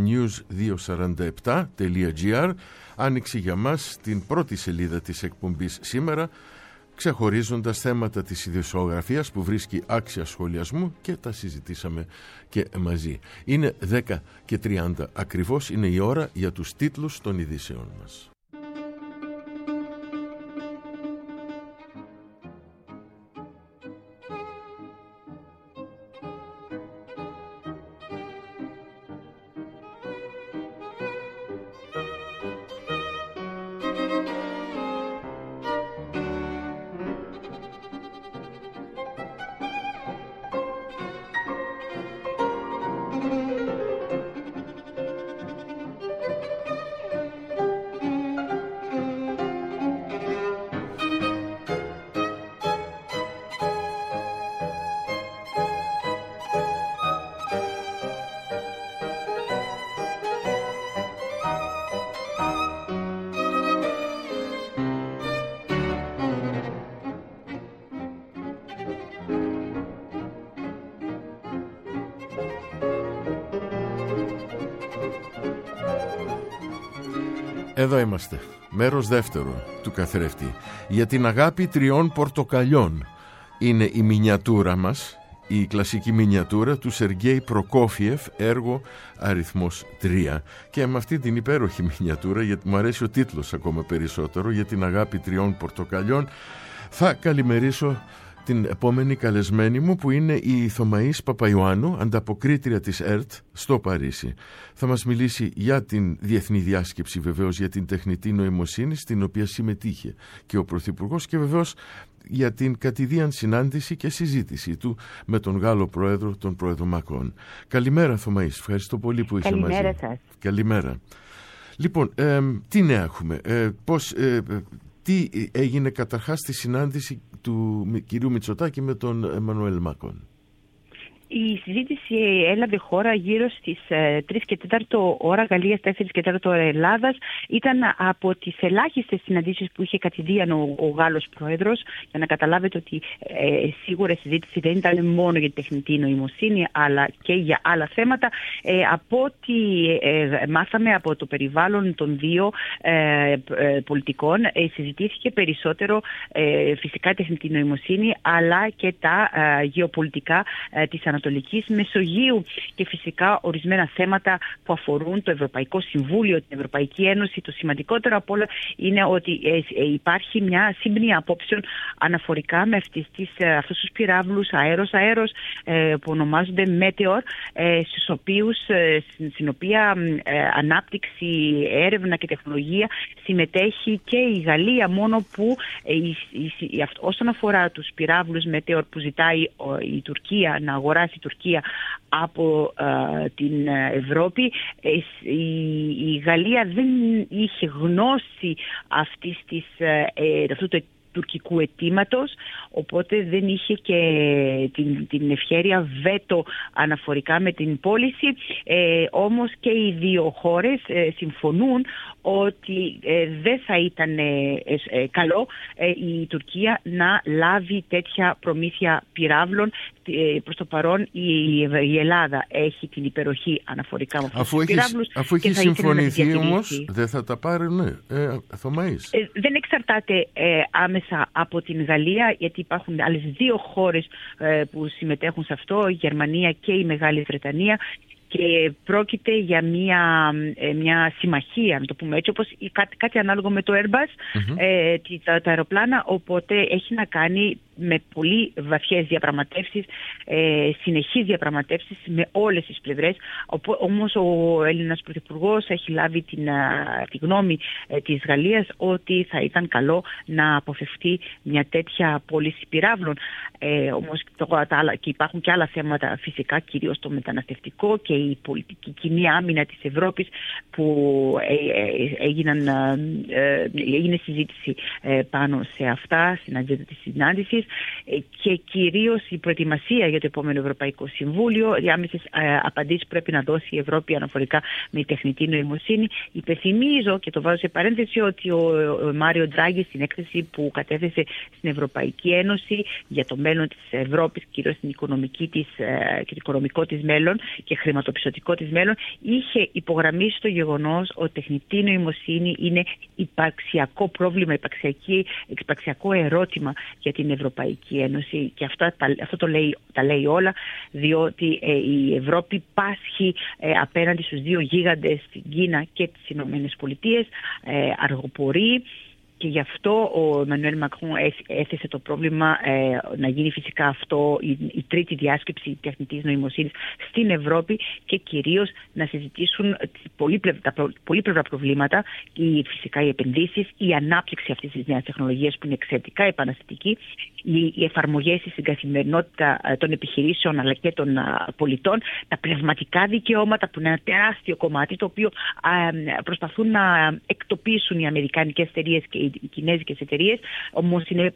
news247.gr. Άνοιξε για μας την πρώτη σελίδα της εκπομπής σήμερα. ξεχωρίζοντας θέματα της ειδησιογραφίας που βρίσκει άξια σχολιασμού και τα συζητήσαμε και μαζί. Είναι 10:30 ακριβώς, είναι η ώρα για τους τίτλους των ειδήσεων μας. Εδώ είμαστε, μέρος δεύτερο του καθρέφτη. Για την αγάπη 3 πορτοκαλιών είναι η μινιατούρα μας, η κλασική μινιατούρα του Σεργέη Προκόφιεφ, έργο αριθμός 3. Και με αυτή την υπέροχη μινιατούρα, γιατί μου αρέσει ο τίτλος ακόμα περισσότερο, για την αγάπη 3 πορτοκαλιών, θα καλημερίσω την επόμενη καλεσμένη μου, που είναι η Θωμαής Παπαϊωάννου, ανταποκρίτρια της ΕΡΤ στο Παρίσι. Θα μας μιλήσει για την διεθνή διάσκεψη, βεβαίως για την τεχνητή νοημοσύνη, στην οποία συμμετείχε και ο Πρωθυπουργός, και βεβαίως για την κατηδίαν συνάντηση και συζήτηση του με τον Γάλλο Πρόεδρο, τον Πρόεδρο Μακρόν. Καλημέρα Θωμαής, ευχαριστώ πολύ που είσαι μαζί. Καλημέρα σας. Καλημέρα. Λοιπόν, τι νέα έχουμε, τι έγινε καταρχάς στη συνάντηση του κυρίου Μητσοτάκη με τον Εμμανουέλ Μακρόν? Η συζήτηση έλαβε χώρα γύρω στις 3 και 4 ώρα Γαλλίας, 4 και 4 ώρα Ελλάδας. Ήταν από τις ελάχιστες συναντήσεις που είχε κατηδίαν ο Γάλλος Πρόεδρος, για να καταλάβετε ότι σίγουρα η συζήτηση δεν ήταν μόνο για τη τεχνητή νοημοσύνη, αλλά και για άλλα θέματα. Από ό,τι μάθαμε από το περιβάλλον των δύο πολιτικών, συζητήθηκε περισσότερο φυσικά η τεχνητή νοημοσύνη, αλλά και τα γεωπολιτικά της Ανατολικής Μεσογείου και φυσικά ορισμένα θέματα που αφορούν το Ευρωπαϊκό Συμβούλιο, την Ευρωπαϊκή Ένωση. Το σημαντικότερο από όλα είναι ότι υπάρχει μια σύμπνοια απόψεων αναφορικά με αυτούς τους πυράβλους αέρος που ονομάζονται Meteor, στην οποία ανάπτυξη, έρευνα και τεχνολογία συμμετέχει και η Γαλλία, μόνο που όσον αφορά τους πυράβλους Meteor που ζητάει η Τουρκία να αγοράσει η Τουρκία από την Ευρώπη, η Γαλλία δεν είχε γνώση αυτού του τουρκικού αιτήματος, οπότε δεν είχε και την ευχέρεια βέτο αναφορικά με την πώληση. Όμως και οι δύο χώρες συμφωνούν ότι δεν θα ήταν καλό η Τουρκία να λάβει τέτοια προμήθεια πυράβλων. Προς το παρόν η Ελλάδα έχει την υπεροχή αναφορικά με αυτούς τους πυράβλους. Αφού έχει συμφωνηθεί όμως, δεν θα τα πάρουν, Θωμαής? Δεν εξαρτάται άμεσα από την Γαλλία, γιατί υπάρχουν άλλες 2 χώρες που συμμετέχουν σε αυτό, η Γερμανία και η Μεγάλη Βρετανία. Και πρόκειται για μια συμμαχία, να το πούμε έτσι, όπως κάτι ανάλογο με το Airbus, τα αεροπλάνα, οπότε έχει να κάνει με πολύ βαθιές διαπραγματεύσεις, συνεχείς διαπραγματεύσεις με όλες τις πλευρές. Όμως ο Έλληνας Πρωθυπουργός έχει λάβει τη γνώμη της Γαλλίας ότι θα ήταν καλό να αποφευθεί μια τέτοια πώληση πυράβλων. Όμως και υπάρχουν και άλλα θέματα φυσικά, κυρίως το μεταναστευτικό και η πολιτική κοινή άμυνα της Ευρώπης, που έγινε συζήτηση πάνω σε αυτά στην ατζέντα της συνάντησης, και κυρίως η προετοιμασία για το επόμενο Ευρωπαϊκό Συμβούλιο. Οι άμεσες απαντήσεις πρέπει να δώσει η Ευρώπη αναφορικά με η τεχνητή νοημοσύνη. Υπενθυμίζω και το βάζω σε παρένθεση ότι ο Μάριο Ντράγκη στην έκθεση που κατέθεσε στην Ευρωπαϊκή Ένωση για το μέλλον της Ευρώπης, κυρίως την οικονομική της και το οικονομικό της μέλλον και το πιστωτικό της μέλλον, είχε υπογραμμίσει το γεγονός ότι η τεχνητή νοημοσύνη είναι υπαρξιακό πρόβλημα, υπαρξιακό ερώτημα για την Ευρωπαϊκή Ένωση, και αυτό τα λέει όλα, διότι η Ευρώπη πάσχει απέναντι στους δύο γίγαντες, την Κίνα και τις Ηνωμένες Πολιτείες, αργοπορεί. Και γι' αυτό ο Εμμανουέλ Μακρόν έθεσε το πρόβλημα να γίνει φυσικά αυτό η τρίτη διάσκεψη τεχνητής νοημοσύνης στην Ευρώπη, και κυρίως να συζητήσουν τα πολύπλευρα προβλήματα, φυσικά οι επενδύσεις, η ανάπτυξη αυτής της νέας τεχνολογίας που είναι εξαιρετικά επαναστατική, οι εφαρμογές στην καθημερινότητα των επιχειρήσεων αλλά και των πολιτών, τα πνευματικά δικαιώματα που είναι ένα τεράστιο κομμάτι, το οποίο προσπαθούν να εκτοπίσουν οι αμερικανικές εταιρείες και οι κινέζικες εταιρείες, όμως είναι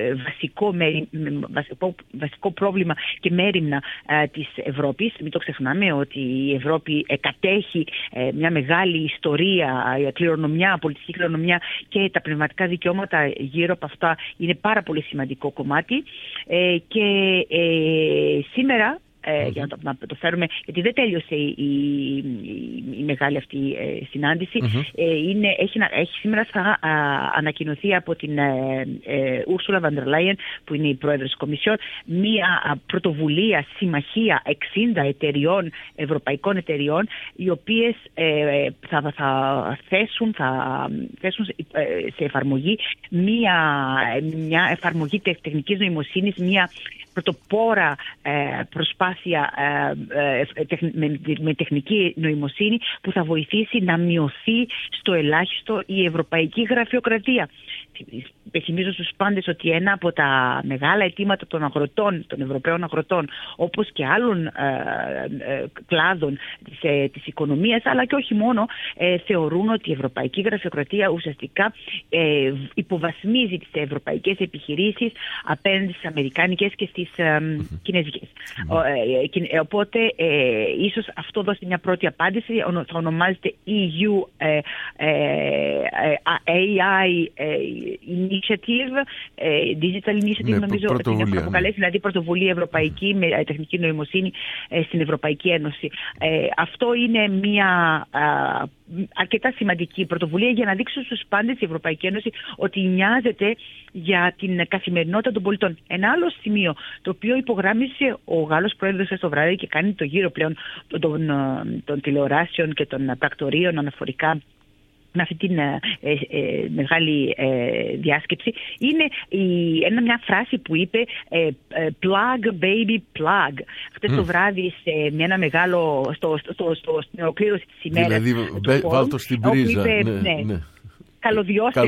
βασικό πρόβλημα και μέριμνα της Ευρώπης. Μην το ξεχνάμε ότι η Ευρώπη κατέχει μια μεγάλη ιστορία, κληρονομιά, πολιτική κληρονομιά, και τα πνευματικά δικαιώματα γύρω από αυτά είναι πάρα πολύ σημαντικό κομμάτι. Και σήμερα, για να το φέρουμε, γιατί δεν τέλειωσε η μεγάλη αυτή συνάντηση, σήμερα θα ανακοινωθεί από την Ursula von der Leyen, που είναι η πρόεδρος της Κομισιόν, μία πρωτοβουλία, συμμαχία 60 εταιριών, ευρωπαϊκών εταιριών, οι οποίες θα θέσουν σε εφαρμογή μια εφαρμογή τεχνικής νοημοσύνης, μια πρωτοπόρα προσπάθεια με τεχνική νοημοσύνη που θα βοηθήσει να μειωθεί στο ελάχιστο η ευρωπαϊκή γραφειοκρατία. Υπενθυμίζω στους πάντες ότι ένα από τα μεγάλα αιτήματα των Ευρωπαίων αγροτών, όπως και άλλων κλάδων της οικονομίας, αλλά και όχι μόνο, θεωρούν ότι η ευρωπαϊκή γραφειοκρατία ουσιαστικά υποβαθμίζει τις ευρωπαϊκές επιχειρήσεις απέναντι στις αμερικάνικες και στις κινέζικες. Οπότε ίσως αυτό δώσει μια πρώτη απάντηση. Θα ονομάζεται EU AI Initiative, Digital Initiative, νομίζω ότι την αποκαλέσει, δηλαδή πρωτοβουλία ευρωπαϊκή με τεχνική νοημοσύνη στην Ευρωπαϊκή Ένωση. Αυτό είναι μια αρκετά σημαντική πρωτοβουλία για να δείξει στους πάντες η Ευρωπαϊκή Ένωση ότι νοιάζεται για την καθημερινότητα των πολιτών. Ένα άλλο σημείο το οποίο υπογράμμισε ο Γάλλος πρόεδρος στο βράδυ και κάνει το γύρο πλέον των τηλεοράσεων και των πρακτορείων αναφορικά με αυτή την μεγάλη διάσκεψη, είναι μια φράση που είπε plug baby plug χτες το βράδυ σε ένα μεγάλο στην ολοκλήρωση της ημέρας, δηλαδή βάλτο στην πρίζα, ναι. Καλωδιώστε.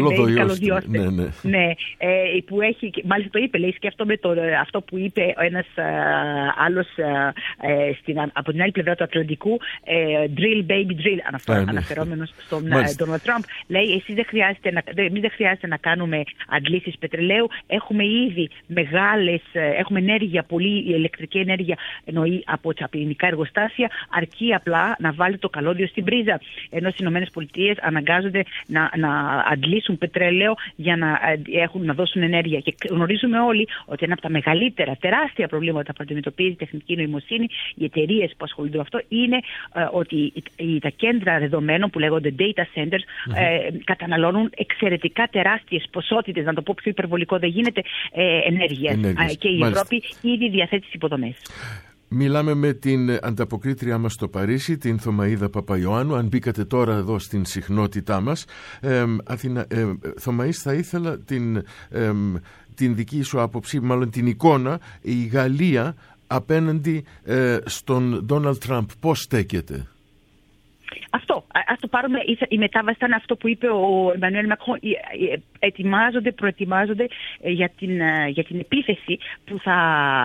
Ναι. Που έχει, μάλιστα το είπε, λέει, σκέφτομαι αυτό που είπε ένας άλλος από την άλλη πλευρά του Ατλαντικού, drill baby drill, αναφερόμενος στον Donald Trump. Λέει, εμείς δεν χρειάζεται να κάνουμε αντλήσεις πετρελαίου, έχουμε ήδη έχουμε ενέργεια, πολύ ηλεκτρική ενέργεια, εννοεί από τα πυρηνικά εργοστάσια, αρκεί απλά να βάλει το καλώδιο στην πρίζα. Ενώ στις ΗΠΑ αναγκάζονται να αντλήσουν πετρέλαιο για να δώσουν ενέργεια. Και γνωρίζουμε όλοι ότι ένα από τα μεγαλύτερα, τεράστια προβλήματα που αντιμετωπίζει η τεχνική νοημοσύνη, οι εταιρείες που ασχολούνται με αυτό, είναι ότι τα κέντρα δεδομένων που λέγονται data centers καταναλώνουν εξαιρετικά τεράστιες ποσότητες, να το πω πιο υπερβολικό δεν γίνεται, ενέργειας. Και η Ευρώπη ήδη διαθέτει τις υποδομές. Μιλάμε με την ανταποκρίτριά μας στο Παρίσι, την Θωμαΐδα Παπαϊωάννου. Αν μπήκατε τώρα εδώ στην συχνότητά μας, Θωμαΐς, θα ήθελα την δική σου άποψη, μάλλον την εικόνα, η Γαλλία απέναντι στον Ντόναλντ Τραμπ. Πώς στέκεται? Αυτό, ας το πάρουμε, η μετάβαση ήταν αυτό που είπε ο Εμμανουέλ Μακρόν. Προετοιμάζονται για την επίθεση που θα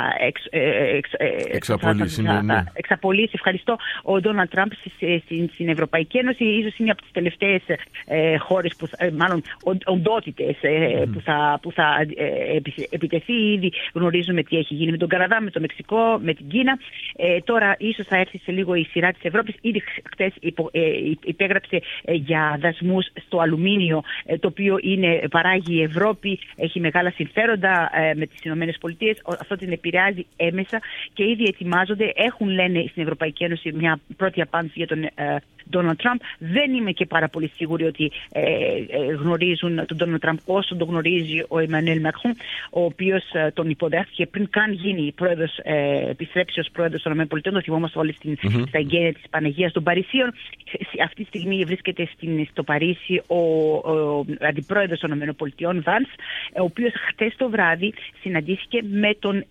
εξαπολύσει, ευχαριστώ, ο Ντόναλντ Τραμπ στην Ευρωπαϊκή Ένωση. Ίσως είναι από τις τελευταίες χώρες, μάλλον οντότητες που θα επιτεθεί. Ήδη γνωρίζουμε τι έχει γίνει με τον Καναδά, με το Μεξικό, με την Κίνα. Τώρα ίσως θα έρθει σε λίγο η σειρά της Ευρώπης. Ήδη χτες υπέγραψε για δασμούς στο αλουμίνιο, το οποίο είναι παράγει η Ευρώπη, έχει μεγάλα συμφέροντα με τις Ηνωμένες Πολιτείες. Αυτό την επηρεάζει έμεσα και ήδη ετοιμάζονται. Έχουν, λένε, στην Ευρωπαϊκή Ένωση μια πρώτη απάντηση για τον Donald Trump. Δεν είμαι και πάρα πολύ σίγουρη ότι γνωρίζουν τον Donald Trump όσο τον γνωρίζει ο Emmanuel Macron, ο οποίος τον υποδέχθηκε πριν καν γίνει πρόεδρος, επιστρέψει ως πρόεδρος των ΗΠΑ. Το θυμόμαστε όλοι στα εγγένεια της Παναγίας των Παρισίων. Αυτή τη στιγμή βρίσκεται στο Παρίσι ο αντιπρόεδρος των ΗΠΑ, Vance, ο οποίος χτες το βράδυ συναντήθηκε με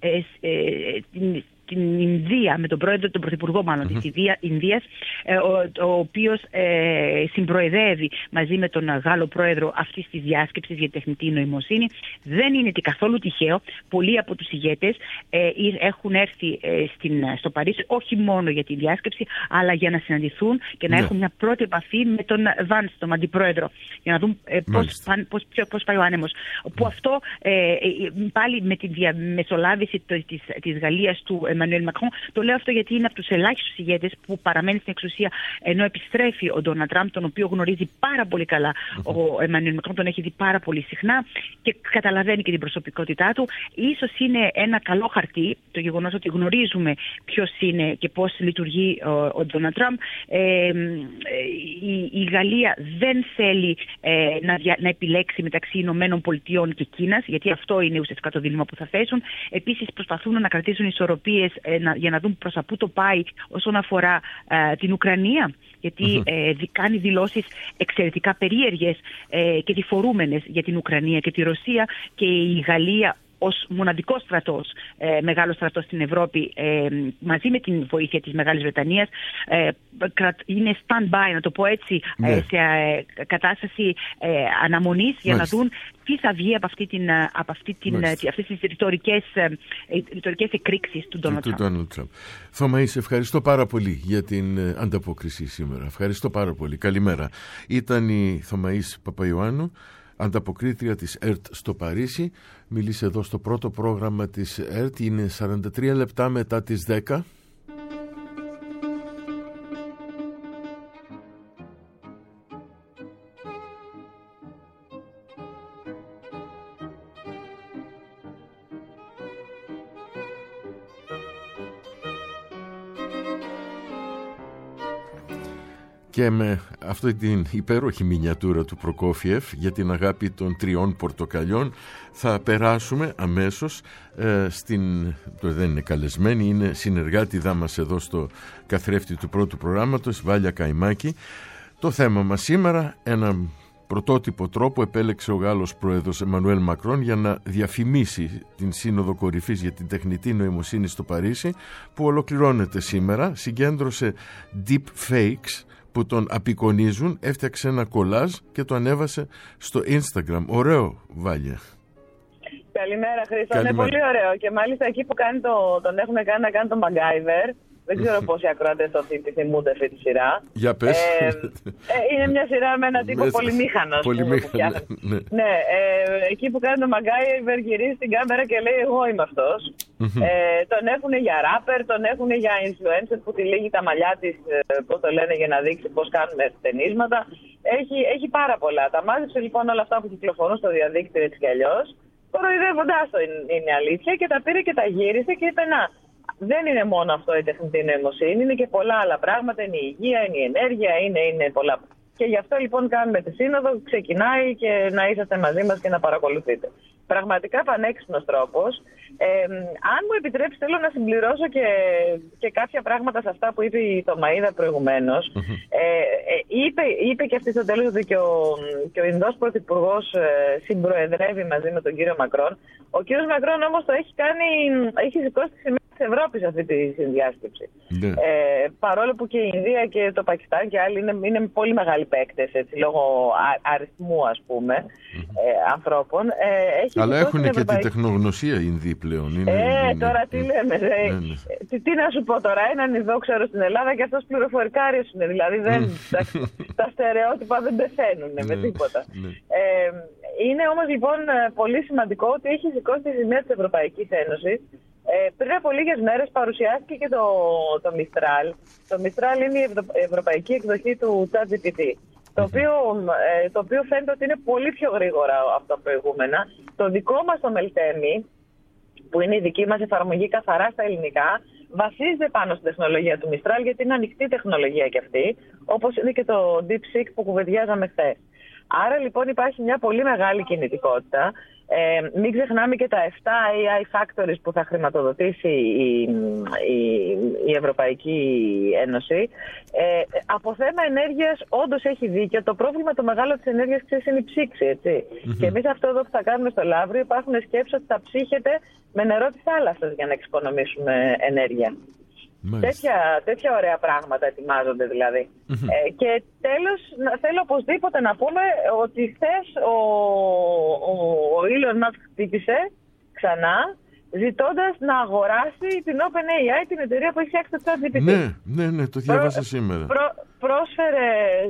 την Ινδία, με τον πρόεδρο, τον πρωθυπουργό μάλλον της Ινδίας, ο οποίος συμπροεδρεύει μαζί με τον Γάλλο πρόεδρο αυτής της διάσκεψης για τεχνητή νοημοσύνη. Δεν είναι καθόλου τυχαίο. Πολλοί από τους ηγέτες έχουν έρθει στο Παρίσι όχι μόνο για τη διάσκεψη, αλλά για να συναντηθούν και να έχουν μια πρώτη επαφή με τον Βάνς, τον αντιπρόεδρο, για να δουν πώς πάει ο άνεμος. Που αυτό πάλι με τη διαμεσολάβηση της Γαλλίας του Emmanuel Macron. Το λέω αυτό γιατί είναι από τους ελάχιστους ηγέτες που παραμένει στην εξουσία ενώ επιστρέφει ο Donald Trump, τον οποίο γνωρίζει πάρα πολύ καλά ο Emmanuel Macron, τον έχει δει πάρα πολύ συχνά και καταλαβαίνει και την προσωπικότητά του. Ίσως είναι ένα καλό χαρτί το γεγονός ότι γνωρίζουμε ποιος είναι και πώς λειτουργεί ο Donald Trump. Η Γαλλία δεν θέλει να επιλέξει μεταξύ Ηνωμένων Πολιτειών και Κίνας, γιατί αυτό είναι ουσιαστικά το δίλημμα που θα θέσουν. Επίσης προσπαθούν να κρατήσουν ισορροπίες για να δουν προς τα πού το πάει όσον αφορά την Ουκρανία, γιατί κάνει δηλώσεις εξαιρετικά περίεργες και διφορούμενες για την Ουκρανία και τη Ρωσία, και η Γαλλία ως μοναδικός στρατός, μεγάλος στρατός στην Ευρώπη, μαζί με την βοήθεια της Μεγάλης Βρετανίας, είναι stand-by, να το πω έτσι, σε κατάσταση αναμονής για να δουν τι θα βγει από αυτές τις ρητορικές εκρήξεις του Donald Trump. Θωμαή, σε ευχαριστώ πάρα πολύ για την ανταπόκριση σήμερα. Ευχαριστώ πάρα πολύ. Καλημέρα. Ήταν η Θωμαής Παπαϊωάννου, ανταποκρίτρια της ΕΡΤ στο Παρίσι. Μίλησε εδώ στο πρώτο πρόγραμμα της ΕΡΤ. Είναι 43 λεπτά μετά τις 10. Και με αυτή την υπέροχη μινιατούρα του Προκόφιεφ για την αγάπη των 3 πορτοκαλιών θα περάσουμε αμέσως δεν είναι καλεσμένη, είναι συνεργάτηδά μας εδώ στο καθρέφτη του πρώτου προγράμματος, Βάλια Καϊμάκη. Το θέμα μας σήμερα, ένα πρωτότυπο τρόπο επέλεξε ο Γάλλος πρόεδρος Εμμανουέλ Μακρόν για να διαφημίσει την Σύνοδο Κορυφής για την τεχνητή νοημοσύνη στο Παρίσι, που ολοκληρώνεται σήμερα. Συγκέντρωσε deep fakes που τον απεικονίζουν, έφτιαξε ένα κολάζ και το ανέβασε στο Instagram. Ωραίο, Βάλια. Καλημέρα, Χρήστο. Είναι πολύ ωραίο. Και μάλιστα εκεί που τον έχουν κάνει να κάνει τον MacGyver. Δεν ξέρω πόσοι ακροατές το θυμούνται αυτή τη σειρά. Για πες. Είναι μια σειρά με έναν τύπο πολυμήχανο. Ναι, εκεί που κάνει τον MacGyver γυρίζει την κάμερα και λέει εγώ είμαι αυτός. Τον έχουν για rapper, τον έχουν για influencer που τυλίγει τα μαλλιά της, πώς το λένε, για να δείξει πώς κάνουμε στενίσματα. Έχει πάρα πολλά. Τα μάζεψε λοιπόν όλα αυτά που κυκλοφορούν στο διαδίκτυο έτσι κι αλλιώς. Κοροϊδεύοντάς το είναι αλήθεια, και τα πήρε και τα γύρισε και είπε να. Δεν είναι μόνο αυτό η τεχνητή νοημοσύνη, είναι και πολλά άλλα πράγματα. Είναι η υγεία, είναι η ενέργεια, είναι πολλά. Και γι' αυτό λοιπόν κάνουμε τη σύνοδο, ξεκινάει και να είσαστε μαζί μας και να παρακολουθείτε. Πραγματικά πανέξυπνος τρόπος. Αν μου επιτρέψει, θέλω να συμπληρώσω και κάποια πράγματα σε αυτά που είπε η Θωμαΐδα προηγουμένως. Είπε και αυτή στο τέλος ότι και ο Ινδός Πρωθυπουργός συμπροεδρεύει μαζί με τον κύριο Μακρόν. Ο κύριος Μακρόν όμως το έχει σηκώσει τη σημαία της Ευρώπης αυτή τη συνδιάσκεψη. Παρόλο που και η Ινδία και το Πακιστάν και άλλοι είναι πολύ μεγάλοι παίκτες, λόγω αριθμού ας πούμε ανθρώπων. Αλλά έχουν και την τεχνογνωσία οι Ινδοί πλέον. Τώρα τι λέμε. Τι να σου πω τώρα, έναν Ινδό ξέρω στην Ελλάδα και αυτός πληροφορικάριος είναι. Δηλαδή τα στερεότυπα δεν πεθαίνουν με τίποτα. Είναι όμως λοιπόν πολύ σημαντικό ότι έχει σηκώσει τη σημαία της Ευρωπαϊκής Ένωσης. Πριν από λίγες μέρες παρουσιάστηκε και το Mistral. Το Mistral είναι η ευρωπαϊκή εκδοχή του ChatGPT. το οποίο φαίνεται ότι είναι πολύ πιο γρήγορα από τα προηγούμενα. Το δικό μας το Meltemi, που είναι η δική μας εφαρμογή καθαρά στα ελληνικά, βασίζεται πάνω στην τεχνολογία του Mistral, γιατί είναι ανοιχτή τεχνολογία κι αυτή, όπως είναι και το DeepSeek που κουβεντιάζαμε χθες. Άρα λοιπόν υπάρχει μια πολύ μεγάλη κινητικότητα. Μην ξεχνάμε και τα 7 AI Factories που θα χρηματοδοτήσει η Ευρωπαϊκή Ένωση. Από θέμα ενέργειας όντως έχει δίκιο. Το πρόβλημα το μεγάλο της ενέργειας είναι η ψήξη, έτσι. Και εμείς αυτό εδώ που θα κάνουμε στο Λαύριο, υπάρχουν σκέψεις ότι θα ψύχεται με νερό της θάλασσας για να εξοικονομήσουμε ενέργεια. Τέτοια ωραία πράγματα ετοιμάζονται δηλαδή. Και τέλος, θέλω οπωσδήποτε να πούμε ότι χθες ο Elon Musk χτύπησε ξανά, ζητώντας να αγοράσει την OpenAI, την εταιρεία που έχει φτιάξει το ChatGPT. Ναι, το διάβασα σήμερα. Πρόσφερε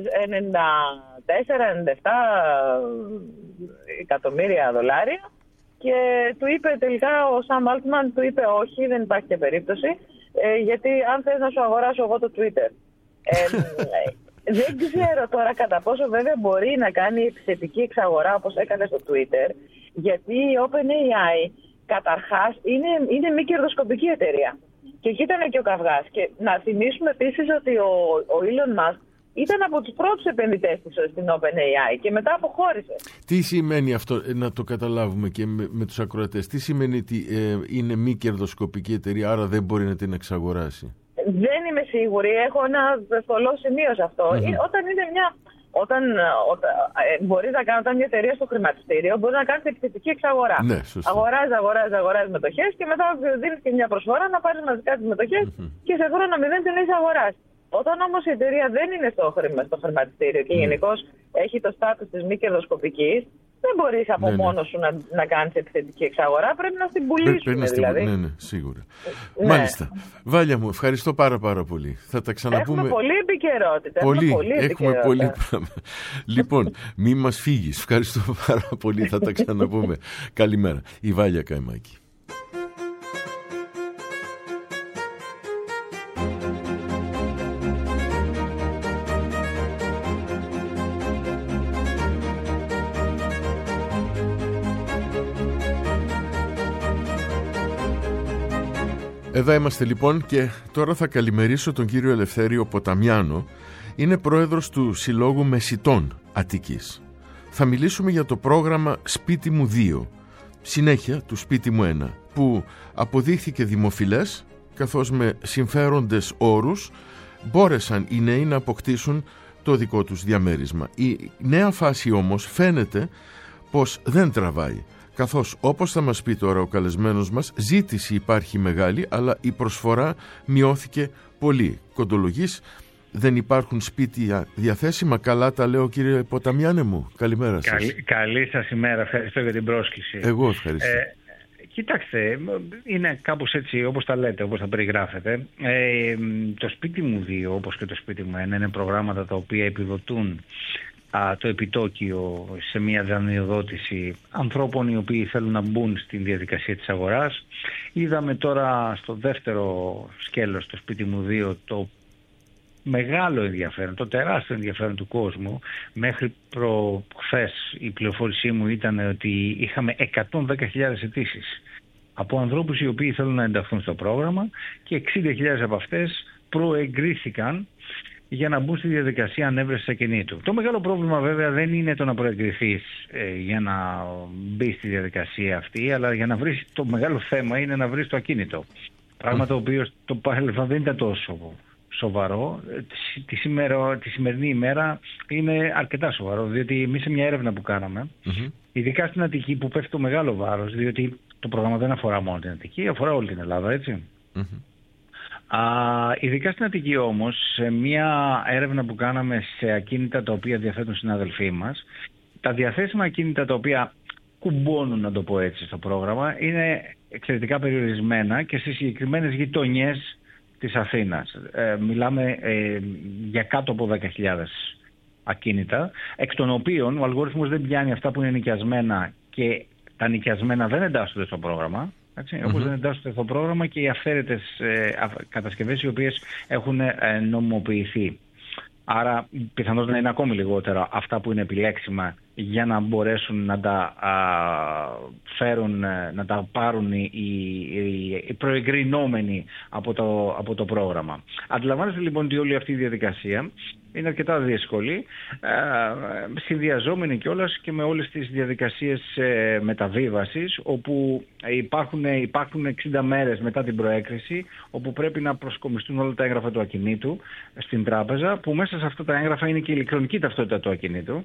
94-97 εκατομμύρια δολάρια και του είπε τελικά ο Sam Altman, του είπε όχι, δεν υπάρχει και περίπτωση. Γιατί αν θες να σου αγοράσω εγώ το Twitter. Δεν ξέρω τώρα κατά πόσο βέβαια μπορεί να κάνει επιθετική εξαγορά όπως έκανε στο Twitter, γιατί η OpenAI καταρχάς είναι μη κερδοσκοπική εταιρεία. Και εκεί ήταν και ο καυγάς. Και να θυμίσουμε επίσης ότι ο Elon Musk ήταν από τους πρώτους επενδυτές στην OpenAI και μετά αποχώρησε. Τι σημαίνει αυτό, να το καταλάβουμε και με τους ακροατές, τι σημαίνει ότι είναι μη κερδοσκοπική εταιρεία, άρα δεν μπορεί να την εξαγοράσει? Δεν είμαι σίγουρη, έχω ένα θολό σημείο σε αυτό. Όταν μια εταιρεία στο χρηματιστήριο μπορεί να κάνει επιθετική εξαγορά. Ναι, αγοράζει μετοχές και μετά δίνει και μια προσφορά να πάρει μαζικά τις μετοχές και σε χρόνο 0 την έχεις αγοράσει. Όταν όμως η εταιρεία δεν είναι στο χρηματιστήριο και γενικώς έχει το στάτους της μη κερδοσκοπικής, δεν μπορείς από μόνος σου να κάνεις επιθετική εξαγορά, πρέπει να την πουλήσεις δηλαδή. Ναι, σίγουρα. Μάλιστα. Βάλια μου, ευχαριστώ πάρα πολύ. Θα τα ξαναπούμε. Έχουμε πολλή επικαιρότητα. Έχουμε πολύ πράγμα. Λοιπόν, μη μας φύγεις. Ευχαριστώ πάρα πολύ. Θα τα ξαναπούμε. Καλημέρα. Η Βάλια Καϊμάκη. Εδώ είμαστε λοιπόν και τώρα θα καλημερίσω τον κύριο Ελευθέριο Ποταμιάνο. Είναι πρόεδρος του Συλλόγου Μεσιτών Αττικής. Θα μιλήσουμε για το πρόγραμμα Σπίτι μου 2, συνέχεια του Σπίτι μου 1, που αποδείχθηκε δημοφιλές, καθώς με συμφέροντες όρους μπόρεσαν οι νέοι να αποκτήσουν το δικό τους διαμέρισμα. Η νέα φάση όμως φαίνεται πως δεν τραβάει, καθώς όπως θα μας πει τώρα ο καλεσμένος μας, ζήτηση υπάρχει μεγάλη, αλλά η προσφορά μειώθηκε πολύ. Κοντολογής, δεν υπάρχουν σπίτια διαθέσιμα. Καλά τα λέω, κύριε Ποταμιάνε μου. Καλημέρα σας. Καλή σας ημέρα. Ευχαριστώ για την πρόσκληση. Εγώ ευχαριστώ. Κοιτάξτε, είναι κάπως έτσι όπως τα λέτε, όπως τα περιγράφετε. Το Σπίτι μου 2, όπως και το Σπίτι μου 1, είναι προγράμματα τα οποία επιδοτούν το επιτόκιο σε μια δανειοδότηση ανθρώπων οι οποίοι θέλουν να μπουν στην διαδικασία της αγοράς. Είδαμε τώρα στο δεύτερο σκέλος, το Σπίτι μου 2, το μεγάλο ενδιαφέρον, το τεράστιο ενδιαφέρον του κόσμου. Μέχρι προχθές η πληροφόρησή μου ήταν ότι είχαμε 110.000 αιτήσεις από ανθρώπους οι οποίοι θέλουν να ενταχθούν στο πρόγραμμα και 60.000 από αυτές προεγκρίθηκαν για να μπουν στη διαδικασία ανέβρεσης ακινήτου. Το μεγάλο πρόβλημα βέβαια δεν είναι το να προεγκριθείς για να μπει στη διαδικασία αυτή, αλλά για να βρεις, το μεγάλο θέμα είναι να βρεις το ακίνητο. Πράγμα το οποίο το παρελθόν δεν ήταν τόσο σοβαρό. Τη σημερινή ημέρα είναι αρκετά σοβαρό, διότι εμείς σε μια έρευνα που κάναμε, ειδικά στην Αττική που πέφτει το μεγάλο βάρος, διότι το πρόγραμμα δεν αφορά μόνο την Αττική, αφορά όλη την Ελλάδα, έτσι. Ειδικά στην Αττική όμως, σε μια έρευνα που κάναμε σε ακίνητα τα οποία διαθέτουν συνάδελφοί μας, τα διαθέσιμα ακίνητα τα οποία κουμπώνουν, να το πω έτσι, στο πρόγραμμα είναι εξαιρετικά περιορισμένα και στις συγκεκριμένες γειτονιές της Αθήνας. Μιλάμε για κάτω από 10.000 ακίνητα, εκ των οποίων ο αλγόριθμος δεν πιάνει αυτά που είναι νοικιασμένα και τα νοικιασμένα δεν εντάσσονται στο πρόγραμμα. Όπως δεν εντάσσονται στο πρόγραμμα και οι αυθαίρετες κατασκευές οι οποίες έχουν νομιμοποιηθεί. Άρα πιθανώς να είναι ακόμη λιγότερα αυτά που είναι επιλέξιμα για να μπορέσουν να τα φέρουν, να τα πάρουν οι προεγκρινόμενοι από το πρόγραμμα. Αντιλαμβάνεστε λοιπόν ότι όλη αυτή η διαδικασία είναι αρκετά δύσκολη, συνδυαζόμενη κιόλας και με όλες τις διαδικασίες μεταβίβασης, όπου υπάρχουν 60 μέρες μετά την προέκριση, όπου πρέπει να προσκομιστούν όλα τα έγγραφα του ακινήτου στην τράπεζα, που μέσα σε αυτά τα έγγραφα είναι και η ηλεκτρονική ταυτότητα του ακινήτου,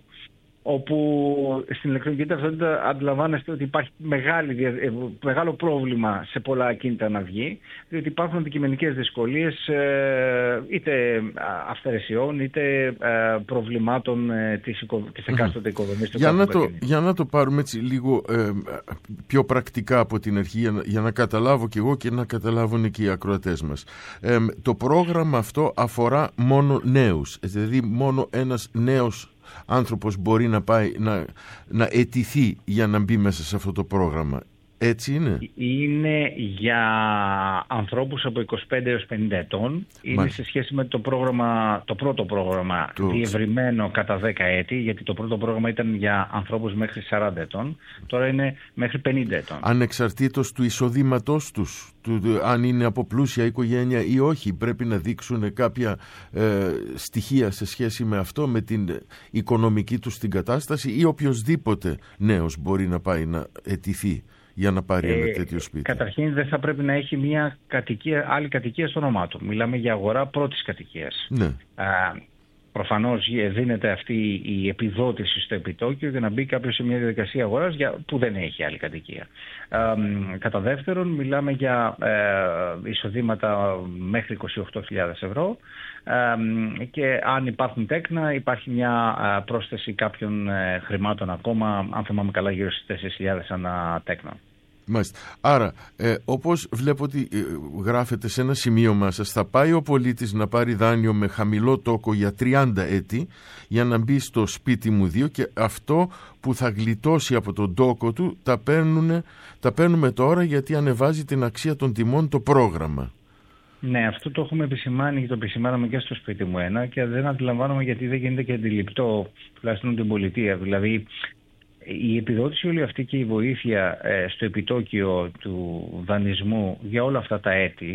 όπου στην ηλεκτρονική ταυτότητα αντιλαμβάνεστε ότι υπάρχει μεγάλο πρόβλημα σε πολλά ακίνητα να βγει, διότι υπάρχουν αντικειμενικές δυσκολίες είτε αυθαιρεσιών είτε προβλημάτων της εκάστοτε οικοδομής του ακινήτου. Για να το πάρουμε έτσι λίγο πιο πρακτικά από την αρχή, για να καταλάβω κι εγώ και να καταλάβουν και οι ακροατές μας. Το πρόγραμμα αυτό αφορά μόνο νέους, δηλαδή μόνο ένας νέος άνθρωπος μπορεί να πάει να αιτηθεί για να μπει μέσα σε αυτό το πρόγραμμα. Έτσι είναι? Είναι για ανθρώπους από 25 έως 50 ετών. Είναι σε σχέση με το πρώτο πρόγραμμα διευρυμένο κατά 10 έτη, γιατί το πρώτο πρόγραμμα ήταν για ανθρώπους μέχρι 40 ετών. Τώρα είναι μέχρι 50 ετών. Ανεξαρτήτως του εισοδήματός τους, αν είναι από πλούσια οικογένεια ή όχι, πρέπει να δείξουν κάποια στοιχεία σε σχέση με αυτό, με την οικονομική τους την κατάσταση, ή οποιοσδήποτε νέος μπορεί να πάει να αιτηθεί για να πάρει ένα τέτοιο σπίτι? Καταρχήν δεν θα πρέπει να έχει μια άλλη κατοικία στο όνομά του. Μιλάμε για αγορά πρώτης κατοικίας. Ναι. Προφανώς δίνεται αυτή η επιδότηση στο επιτόκιο για να μπει κάποιος σε μια διαδικασία αγοράς που δεν έχει άλλη κατοικία. Κατά δεύτερον, μιλάμε για εισοδήματα μέχρι 28.000 ευρώ και αν υπάρχουν τέκνα υπάρχει μια πρόσθεση κάποιων χρημάτων ακόμα, αν θυμάμαι καλά γύρω στις 4.000 ανά τέκνα. Μάλιστα. Άρα, όπως βλέπω ότι γράφετε σε ένα σημείωμα σας, θα πάει ο πολίτης να πάρει δάνειο με χαμηλό τόκο για 30 έτη για να μπει στο σπίτι μου 2, και αυτό που θα γλιτώσει από τον τόκο του τα παίρνουμε τώρα, γιατί ανεβάζει την αξία των τιμών το πρόγραμμα. Ναι, αυτό το έχουμε επισημάνει και το επισημάναμε και στο σπίτι μου ένα, και δεν αντιλαμβάνομαι γιατί δεν γίνεται και αντιληπτό, τουλάχιστον την πολιτεία. Δηλαδή, η επιδότηση όλη αυτή και η βοήθεια στο επιτόκιο του δανεισμού για όλα αυτά τα έτη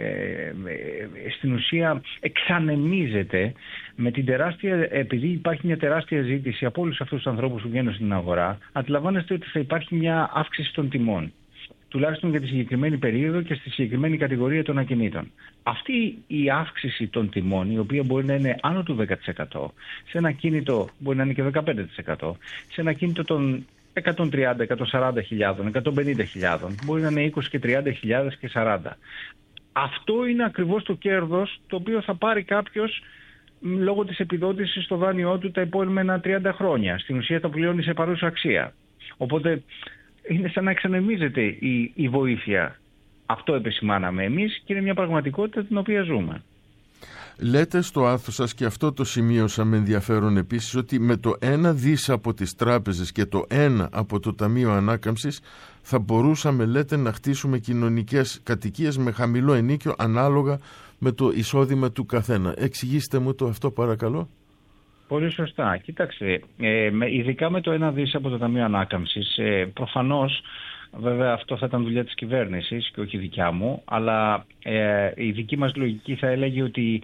στην ουσία εξανεμίζεται με την τεράστια, επειδή υπάρχει μια τεράστια ζήτηση από όλους αυτούς τους ανθρώπους που βγαίνουν στην αγορά, αντιλαμβάνεστε ότι θα υπάρχει μια αύξηση των τιμών, τουλάχιστον για τη συγκεκριμένη περίοδο και στη συγκεκριμένη κατηγορία των ακινήτων. Αυτή η αύξηση των τιμών, η οποία μπορεί να είναι άνω του 10%, σε ένα κίνητο μπορεί να είναι και 15%, σε ένα κίνητο των 130, 140.000, 150.000, μπορεί να είναι 20 και 30.000 και 40. Αυτό είναι ακριβώς το κέρδος το οποίο θα πάρει κάποιος λόγω της επιδότησης στο δάνειό του τα επόμενα 30 χρόνια. Στην ουσία τα πληρώνει σε παρούσα αξία. Οπότε είναι σαν να εξανεμίζεται η βοήθεια. Αυτό επισημάναμε εμείς και είναι μια πραγματικότητα την οποία ζούμε. Λέτε στο άρθρο σας, και αυτό το σημείωσα με ενδιαφέρον επίσης, ότι με το 1 δις από τις τράπεζες και το 1 από το Ταμείο Ανάκαμψης θα μπορούσαμε, λέτε, να χτίσουμε κοινωνικές κατοικίες με χαμηλό ενοίκιο ανάλογα με το εισόδημα του καθένα. Εξηγήστε μου το αυτό παρακαλώ. Πολύ σωστά. Κοίταξε, ειδικά με το 1 δις από το Ταμείο Ανάκαμψης, προφανώς, βέβαια αυτό θα ήταν δουλειά της κυβέρνησης και όχι δικιά μου, αλλά η δική μας λογική θα έλεγε ότι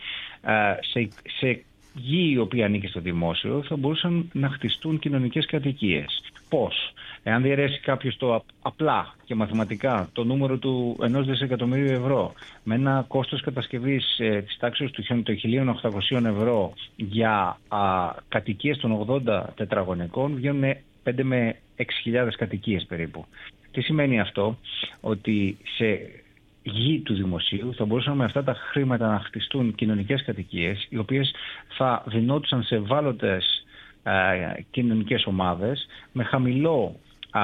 σε γη η οποία ανήκει στο δημόσιο θα μπορούσαν να χτιστούν κοινωνικές κατοικίες. Πώς? Εάν διαιρέσει κάποιος το απλά και μαθηματικά το νούμερο του 1 δισεκατομμύριου ευρώ με ένα κόστος κατασκευής της τάξης των 1.800 ευρώ για κατοικίες των 80 τετραγωνικών, βγαίνουν 5 με 6.000 κατοικίες περίπου. Τι σημαίνει αυτό? Ότι σε γη του δημοσίου θα μπορούσαμε με αυτά τα χρήματα να χτιστούν κοινωνικές κατοικίες, οι οποίες θα δινόντουσαν σε ευάλωτες κοινωνικές ομάδες με χαμηλό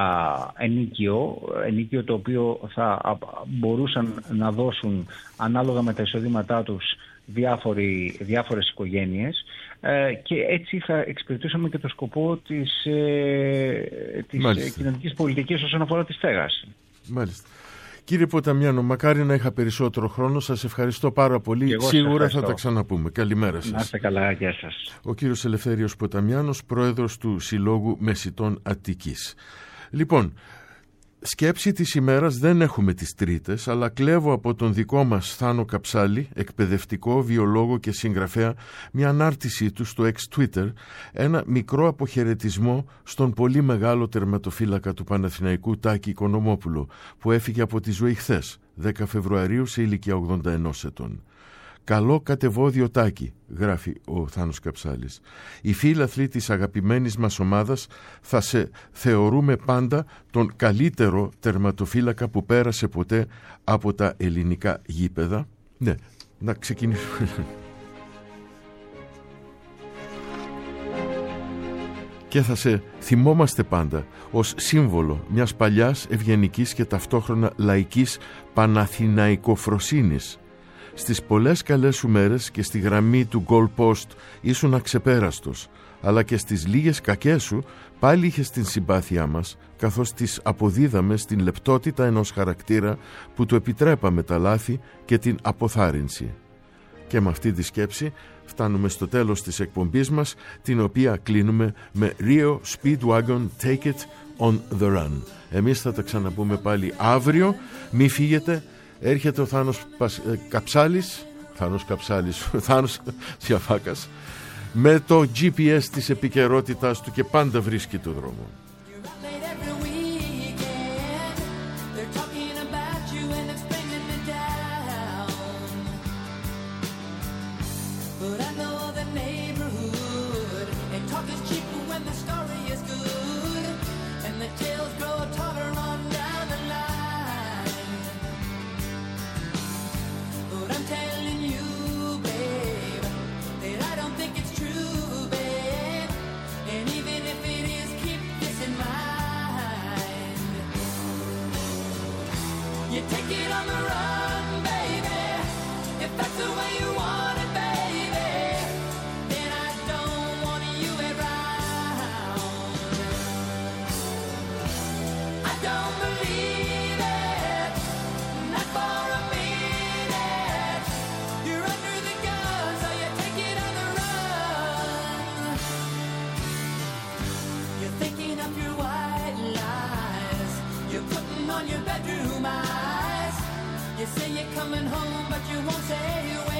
ενίκιο το οποίο θα μπορούσαν να δώσουν ανάλογα με τα εισοδήματά τους διάφορες οικογένειες, και έτσι θα εξυπηρετούσαμε και το σκοπό της κοινωνικής πολιτικής όσον αφορά τη στέγαση. Μάλιστα. Κύριε Ποταμιάνο, μακάρι να είχα περισσότερο χρόνο. Σας ευχαριστώ πάρα πολύ. Σίγουρα θα τα ξαναπούμε. Καλημέρα σας. Να είστε καλά, γεια σας. Ο κύριος Ελευθέριος Ποταμιάνος, πρόεδρος του Συλλόγου Μεσιτών Αττικής. Λοιπόν, σκέψη της ημέρας δεν έχουμε τις Τρίτες, αλλά κλέβω από τον δικό μας Θάνο Καψάλη, εκπαιδευτικό, βιολόγο και συγγραφέα, μια ανάρτησή του στο ex-Twitter, ένα μικρό αποχαιρετισμό στον πολύ μεγάλο τερματοφύλακα του Παναθηναϊκού Τάκη Οικονομόπουλο, που έφυγε από τη ζωή χθες, 10 Φεβρουαρίου, σε ηλικία 81 ετών. «Καλό κατεβόδιο Τάκη», γράφει ο Θάνος Καψάλης. «Οι φίλαθλοι της αγαπημένης μας ομάδας θα σε θεωρούμε πάντα τον καλύτερο τερματοφύλακα που πέρασε ποτέ από τα ελληνικά γήπεδα». Ναι, να ξεκινήσουμε. Και θα σε θυμόμαστε πάντα ως σύμβολο μιας παλιάς ευγενικής και ταυτόχρονα λαϊκής παναθηναϊκοφροσύνης. Στις πολλές καλές σου μέρες και στη γραμμή του goal post ήσουν αξεπέραστος, αλλά και στις λίγες κακές σου πάλι είχες την συμπάθειά μας, καθώς τις αποδίδαμε στην λεπτότητα ενός χαρακτήρα που του επιτρέπαμε τα λάθη και την αποθάρρυνση. Και με αυτή τη σκέψη φτάνουμε στο τέλος της εκπομπής μας, την οποία κλείνουμε με Rio Speedwagon Take It on the Run. Εμείς θα τα ξαναπούμε πάλι αύριο, μη φύγετε. Έρχεται ο Θάνος Θάνος Σιαφάκας, με το GPS της επικαιρότητας του και πάντα βρίσκει το δρόμο. You say you're coming home, but you won't say